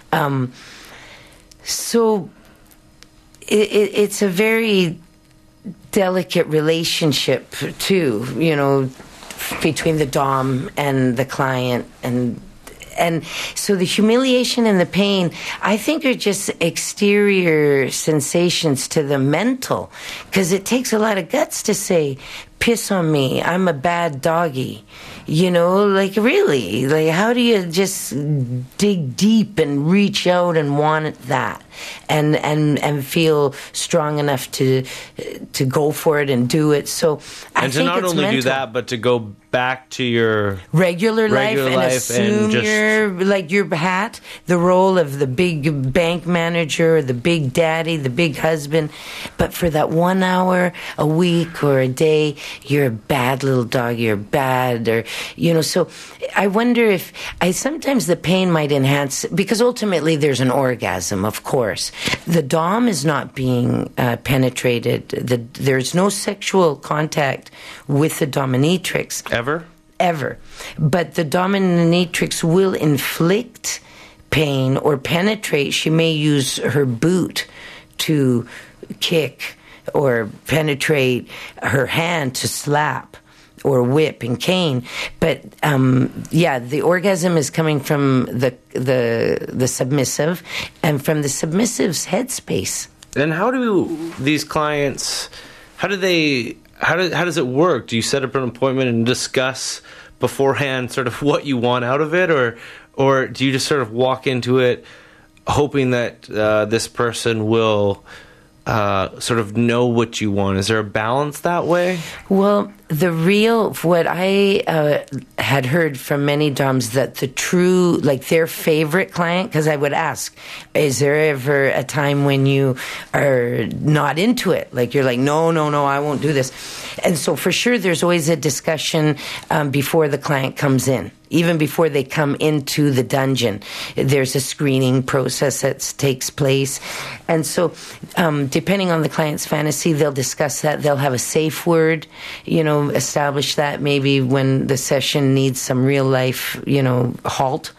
So it's a very delicate relationship too, between the dom and the client, and so the humiliation and the pain, I think, are just exterior sensations to the mental, because it takes a lot of guts to say, piss on me, I'm a bad doggy. Really, how do you just dig deep and reach out and want that and feel strong enough to go for it and do it? So I think to not it's only mental. do that, but to go back to your regular life and assume your hat, the role of the big bank manager, the big daddy, the big husband. But for that 1 hour a week or a day, you're a bad little dog, you're bad, or, so I wonder if sometimes the pain might enhance, because ultimately there's an orgasm, of course. The dom is not being penetrated. There's no sexual contact with the dominatrix. Ever. But the dominatrix will inflict pain or penetrate. She may use her boot to kick or penetrate, her hand to slap or whip and cane. But the orgasm is coming from the submissive and from the submissive's headspace. And how do these clients, how does it work? Do you set up an appointment and discuss beforehand sort of what you want out of it, or do you just sort of walk into it hoping that this person will sort of know what you want? Is there a balance that way? Well, what I had heard from many doms, that the true, their favorite client, because I would ask, is there ever a time when you are not into it? You're like, no, I won't do this. And so for sure there's always a discussion before the client comes in. Even before they come into the dungeon, there's a screening process that takes place. And so, depending on the client's fantasy, they'll discuss that. They'll have a safe word, establish that maybe when the session needs some real life, halt.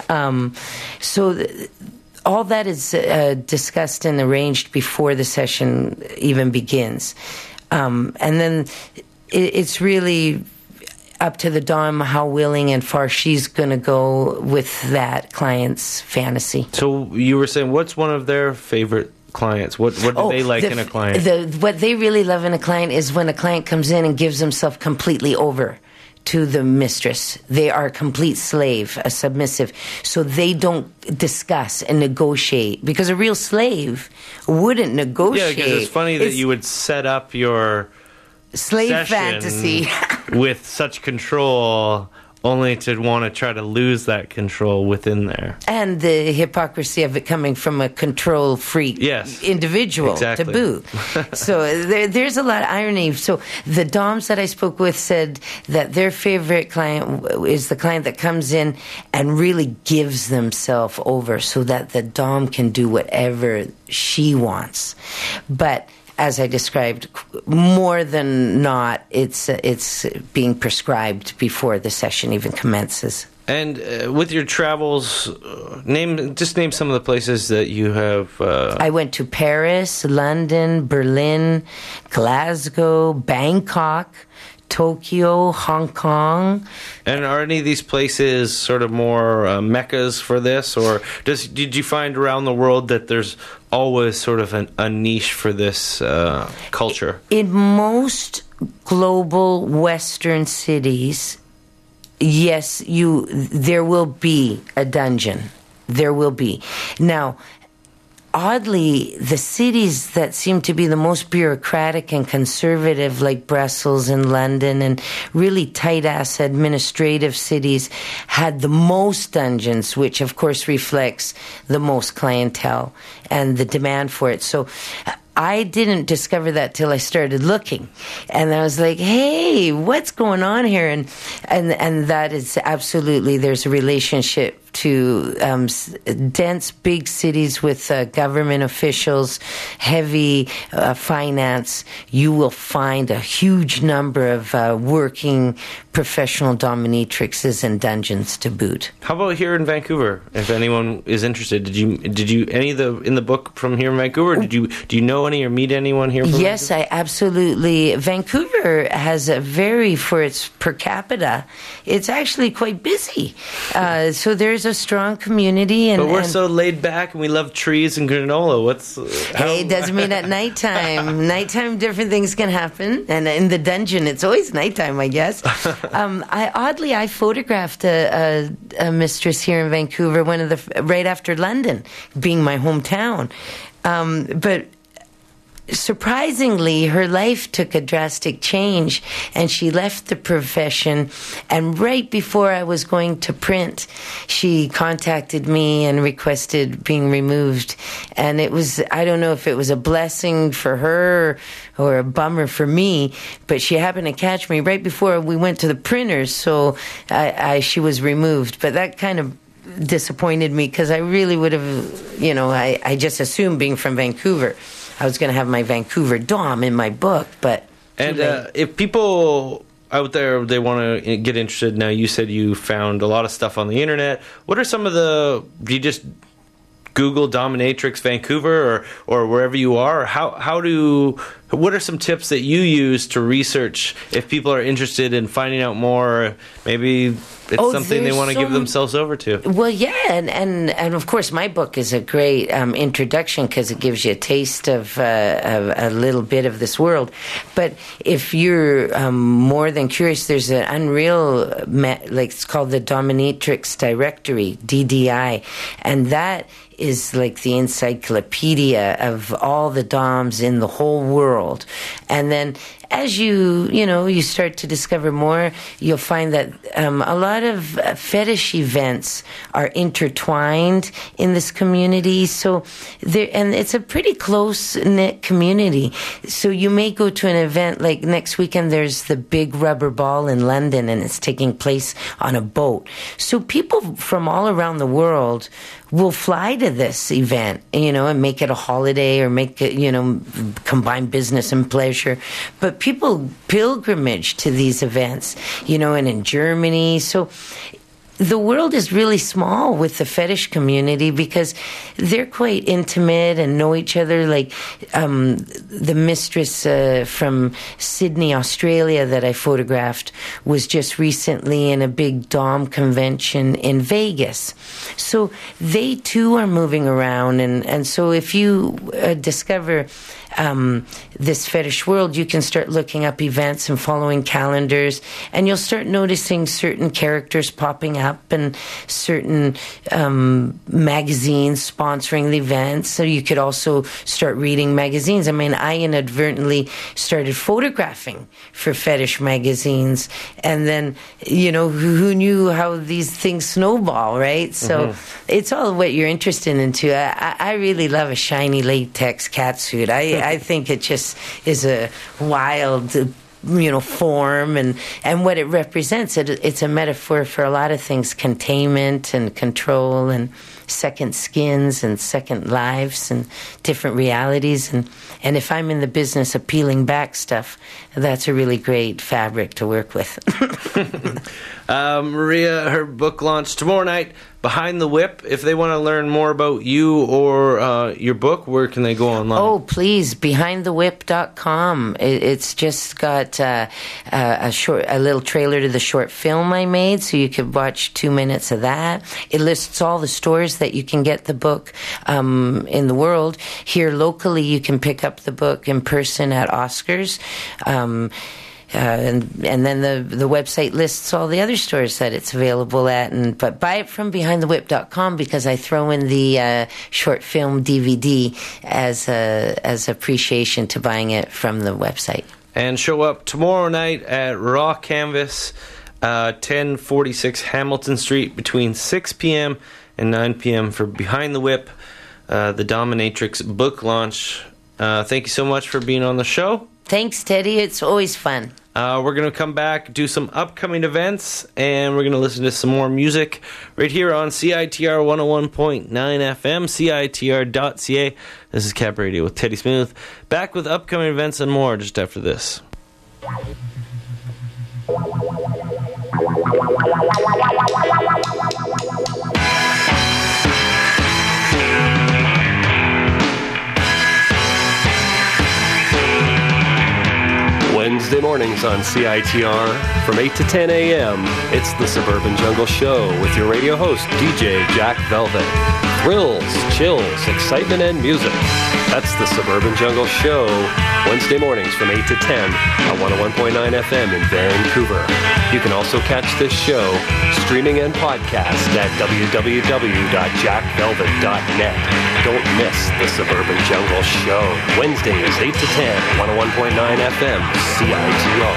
So all that is discussed and arranged before the session even begins. And then it's really up to the dom how willing and far she's going to go with that client's fantasy. So you were saying, what's one of their favorite clients? What do they like in a client? What they really love in a client is when a client comes in and gives himself completely over to the mistress. They are a complete slave, a submissive. So they don't discuss and negotiate, because a real slave wouldn't negotiate. Yeah, because it's funny that you would set up your slave fantasy with such control, only to want to try to lose that control within there. And the hypocrisy of it coming from a control freak individual to boot. So there's a lot of irony. So the doms that I spoke with said that their favorite client is the client that comes in and really gives themselves over so that the dom can do whatever she wants. But as I described, more than not, it's being prescribed before the session even commences. And with your travels, name some of the places that you have. I went to Paris, London, Berlin, Glasgow, Bangkok, Tokyo, Hong Kong. And are any of these places sort of more meccas for this, or did you find around the world that there's always sort of a niche for this culture? In most global Western cities, yes, there will be a dungeon. There will be. Now, oddly, the cities that seem to be the most bureaucratic and conservative, like Brussels and London, and really tight-ass administrative cities, had the most dungeons, which of course reflects the most clientele and the demand for it. So I didn't discover that till I started looking, and I was like, "Hey, what's going on here?" And that is absolutely, there's a relationship to dense big cities with government officials, heavy finance. You will find a huge number of working professional dominatrixes and dungeons to boot. How about here in Vancouver? If anyone is interested, did you any of the in the book from here in Vancouver? Do you know any or meet anyone here? From yes, Vancouver? I absolutely. Vancouver has for its per capita, it's actually quite busy. So there's a strong community, but we're so laid back and we love trees and granola. Hey, it doesn't mean at nighttime. Nighttime, different things can happen, and in the dungeon, it's always nighttime, I guess. I photographed a mistress here in Vancouver, right after London, being my hometown, but surprisingly, her life took a drastic change, and she left the profession. And right before I was going to print, she contacted me and requested being removed. And it was, I don't know if it was a blessing for her or a bummer for me, but she happened to catch me right before we went to the printers, so she was removed. But that kind of disappointed me, because I really would have, I just assumed, being from Vancouver, I was going to have my Vancouver dom in my book, but... And if people out there, they want to get interested, now you said you found a lot of stuff on the internet. What are some of do you just Google Dominatrix Vancouver or wherever you are? What are some tips that you use to research if people are interested in finding out more? Maybe it's something they want to give themselves over to. Well, yeah, and of course my book is a great introduction, because it gives you a taste of a little bit of this world. But if you're more than curious, there's an Unreal, it's called the Dominatrix Directory, DDI, and that is like the encyclopedia of all the doms in the whole world. And then as you start to discover more, you'll find that a lot of fetish events are intertwined in this community. So and it's a pretty close-knit community. So you may go to an event, like next weekend there's the Big Rubber Ball in London, and it's taking place on a boat. So people from all around the world will fly to this event, and make it a holiday, or make it, combine business and pleasure. But people pilgrimage to these events, and in Germany. So the world is really small with the fetish community because they're quite intimate and know each other. Like the mistress from Sydney, Australia that I photographed was just recently in a big Dom convention in Vegas. So they too are moving around, and so if you discover this fetish world, you can start looking up events and following calendars, and you'll start noticing certain characters popping up and certain magazines sponsoring the events. So you could also start reading magazines. I mean, I inadvertently started photographing for fetish magazines, and then, you know, who knew how these things snowball, right? So it's all what you're interested into. I really love a shiny latex catsuit. I think it just is a wild, you know, form and what it represents. It's a metaphor for a lot of things: containment and control and second skins and second lives and different realities. And if I'm in the business of peeling back stuff, that's a really great fabric to work with. Maria, her book launch tomorrow night, Behind the Whip. If they want to learn more about you or your book, where can they go online? Oh, please, BehindTheWhip.com. It's just got a little trailer to the short film I made, so you could watch 2 minutes of that. It lists all the stores that you can get the book in the world. Here locally, you can pick up the book in person at Oscars. And then the website lists all the other stores that it's available at. But buy it from BehindTheWhip.com because I throw in the short film DVD as appreciation to buying it from the website. And show up tomorrow night at Raw Canvas, 1046 Hamilton Street, between 6 p.m. and 9 p.m. for Behind the Whip, the Dominatrix book launch. Thank you so much for being on the show. Thanks, Teddy. It's always fun. We're going to come back, do some upcoming events, and we're going to listen to some more music right here on CITR 101.9 FM, CITR.ca. This is Cap Radio with Teddy Smooth. Back with upcoming events and more just after this. Wednesday mornings on CITR from 8 to 10 a.m. It's the Suburban Jungle Show with your radio host, DJ Jack Velvet. Thrills, chills, excitement, and music. That's the Suburban Jungle Show, Wednesday mornings from 8 to 10 on 101.9 FM in Vancouver. You can also catch this show streaming and podcast at www.jackvelvet.net. Don't miss the Suburban Jungle Show, Wednesdays 8 to 10, 101.9 FM, CITR.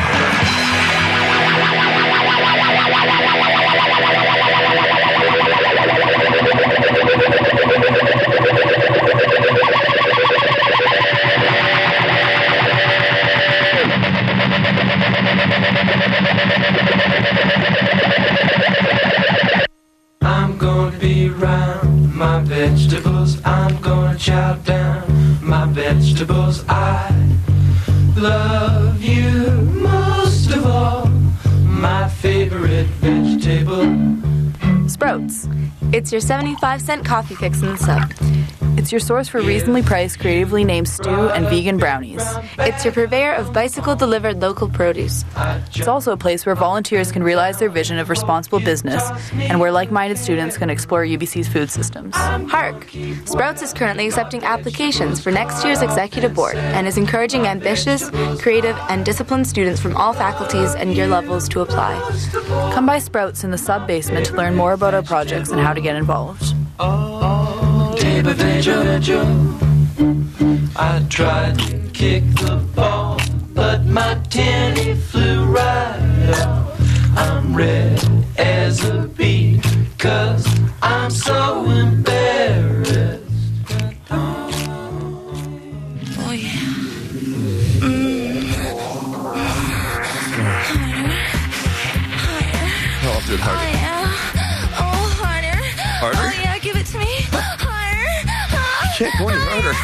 I'm gonna be around my vegetables. I'm gonna chow down my vegetables. I love you most of all. My favorite vegetable. Sprouts. It's your 75-cent coffee fix in the sub. It's your source for reasonably priced, creatively named stew and vegan brownies. It's your purveyor of bicycle-delivered local produce. It's also a place where volunteers can realize their vision of responsible business and where like-minded students can explore UBC's food systems. Hark! Sprouts is currently accepting applications for next year's executive board and is encouraging ambitious, creative, and disciplined students from all faculties and year levels to apply. Come by Sprouts in the sub-basement to learn more about our projects and how to get involved. I tried to kick the ball, but my tenny flew right off. I'm red as a bee, 'cause I'm so embarrassed. Oh yeah. Oh, dude, harder. Oh yeah. Oh, harder. Harder? Oh yeah, give it to me. Can't go any harder.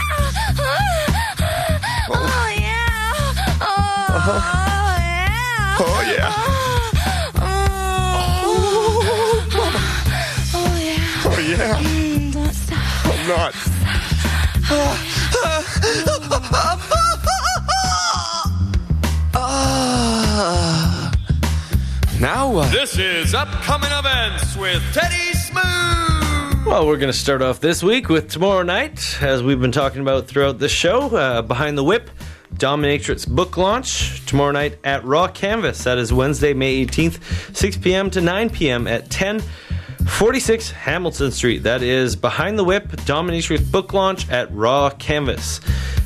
Oh yeah. Oh yeah. Oh yeah. Oh. Don't stop. I'm not. Now what? This is Upcoming Events with Teddy Smooth. Well, we're going to start off this week with tomorrow night, as we've been talking about throughout this show, Behind the Whip, Dominatrix book launch tomorrow night at Raw Canvas. That is Wednesday, May 18th, 6 p.m. to 9 p.m. at 1046 Hamilton Street. That is Behind the Whip, Dominatrix book launch at Raw Canvas.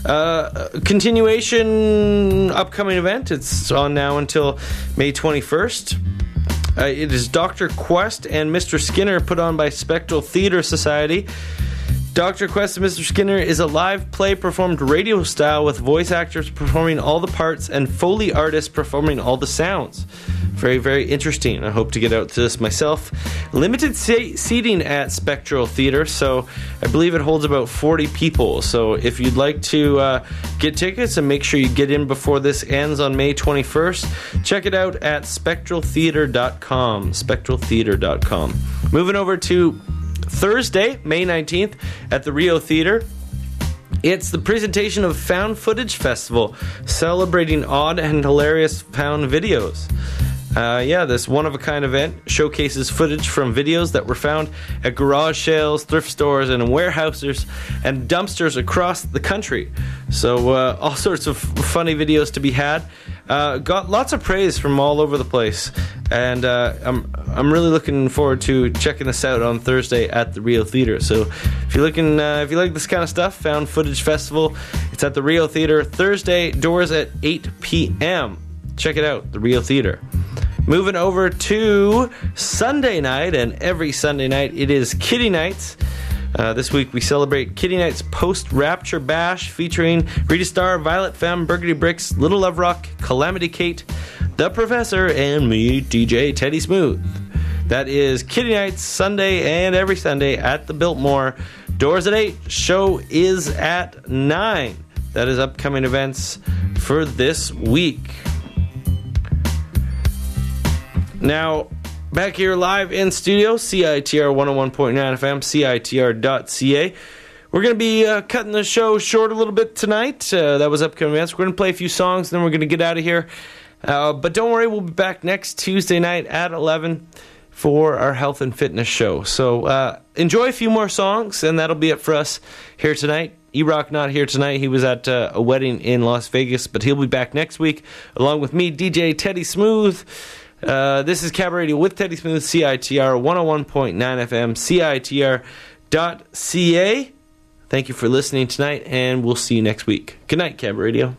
Continuation upcoming event. It's on now until May 21st. It is Dr. Quest and Mr. Skinner, put on by Spectral Theatre Society. Dr. Quest and Mr. Skinner is a live play performed radio style with voice actors performing all the parts and Foley artists performing all the sounds. Very, very interesting. I hope to get out to this myself. Limited seating at Spectral Theatre, so I believe it holds about 40 people. So if you'd like to get tickets and make sure you get in before this ends on May 21st, check it out at spectraltheatre.com. Spectraltheatre.com. Moving over to Thursday, May 19th, at the Rio Theatre. It's the presentation of Found Footage Festival, celebrating odd and hilarious found videos. This one-of-a-kind event showcases footage from videos that were found at garage sales, thrift stores, and warehouses and dumpsters across the country. So all sorts of funny videos to be had. Got lots of praise from all over the place, and I'm really looking forward to checking this out on Thursday at the Rio Theatre. So if you're looking, if you like this kind of stuff, Found Footage Festival, it's at the Rio Theatre Thursday. Doors at 8 p.m. Check it out, the Rio Theatre. Moving over to Sunday night, and every Sunday night it is Kitty Nights. This week we celebrate Kitty Nights Post-Rapture Bash featuring Rita Starr, Violet Femme, Burgundy Bricks, Little Love Rock, Calamity Kate, The Professor, and me, DJ Teddy Smooth. That is Kitty Nights Sunday and every Sunday at the Biltmore. Doors at 8, show is at 9. That is upcoming events for this week. Now, back here live in studio, CITR 101.9 FM, CITR.ca. We're going to be cutting the show short a little bit tonight. That was upcoming events. We're going to play a few songs, and then we're going to get out of here. But don't worry, we'll be back next Tuesday night at 11 for our health and fitness show. So enjoy a few more songs, and that'll be it for us here tonight. E-Rock not here tonight. He was at a wedding in Las Vegas, but he'll be back next week, along with me, DJ Teddy Smooth. This is Cabaret Radio with Teddy Smooth, CITR 101.9 FM, CITR.ca. Thank you for listening tonight, and we'll see you next week. Good night, Cabaret Radio.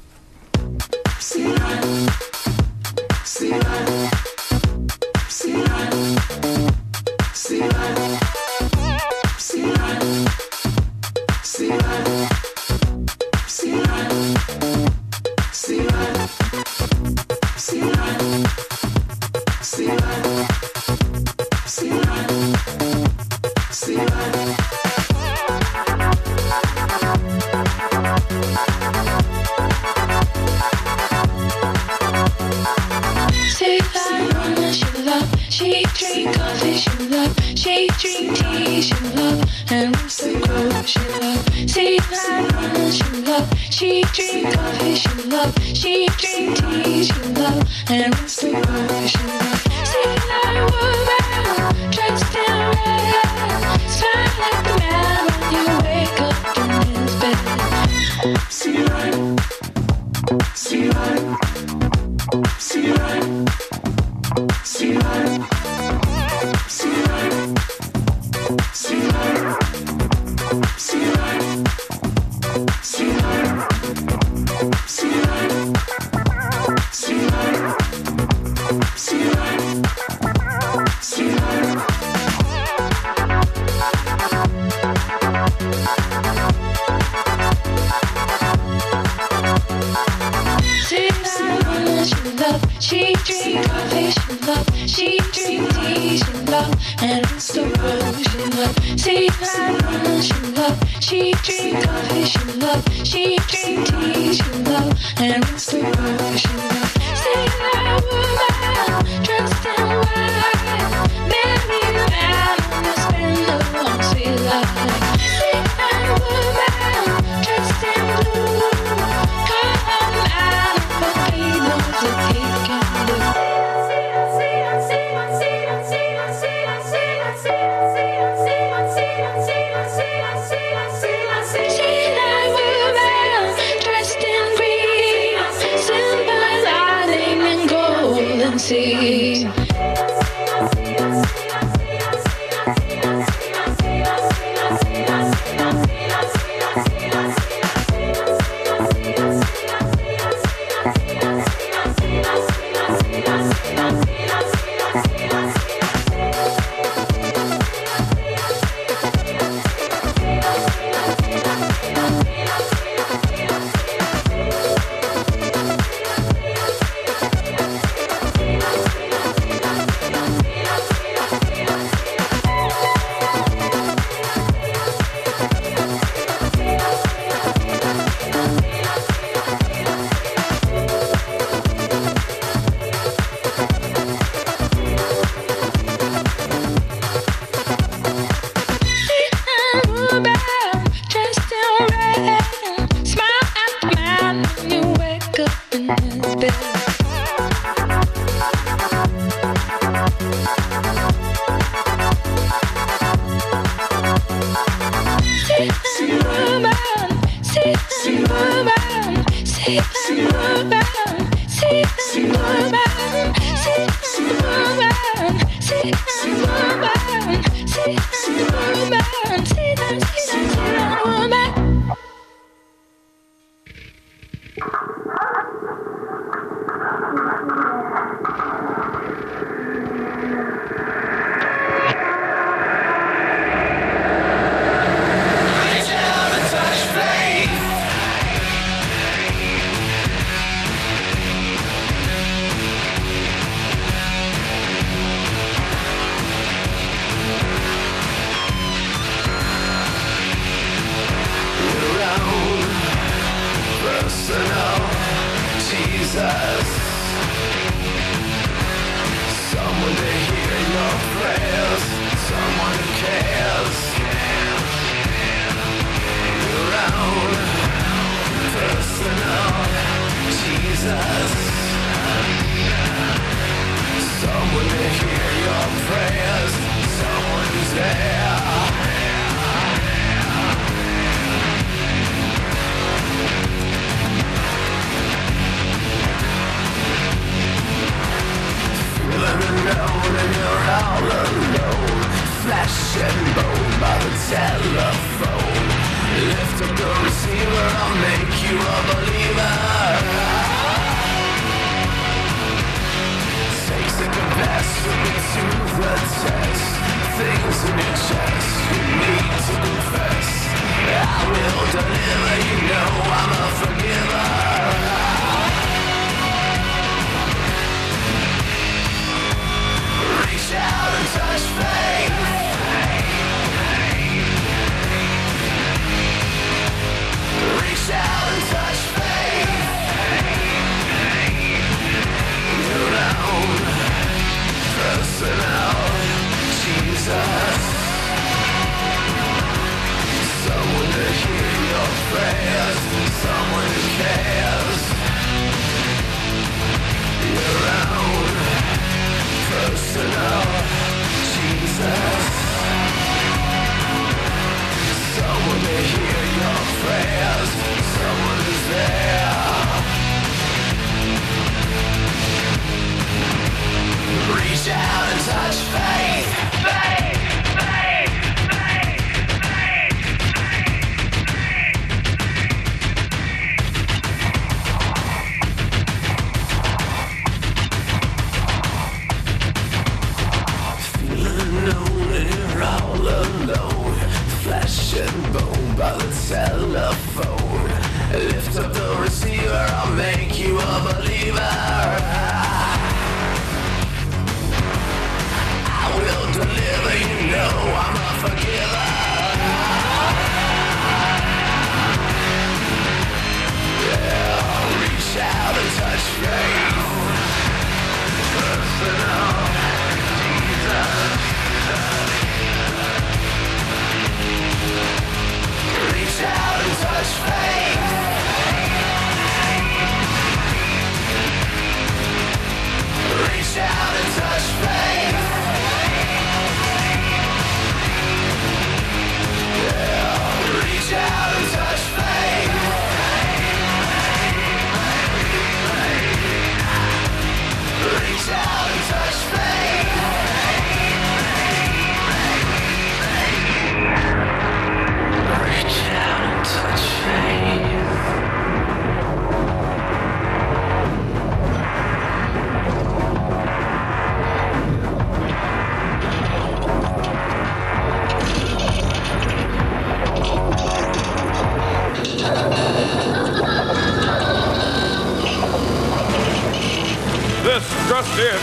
She drink coffee, she love. She drink tea, she love. And Mr. Grove, she love. See that she love. She drink coffee, she love. She drink tea, she love. And Mr. Grove, she love. See that woman dressed in red, smile like the man when you wake up in his bed. See that, see that, see that. See light, see light, see light, see light, see light, see light, see light, see light, see light. See that woman she love, she drink coffee, she love. She drink tea, she love, and it's the road she love. See that woman she love. She drink coffee, she love. She drink tea, she love, and it's the road she love. See that woman dressed in white, marry a man and spend the see.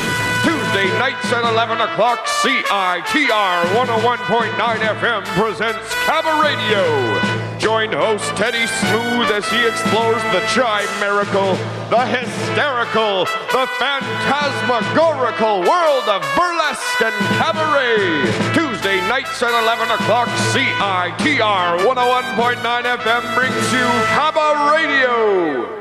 Tuesday nights at 11 o'clock, CITR 101.9 FM presents Cabba Radio. Join host Teddy Smooth as he explores the chimerical, the hysterical, the phantasmagorical world of burlesque and cabaret. Tuesday nights at 11 o'clock, CITR 101.9 FM brings you Cabba Radio.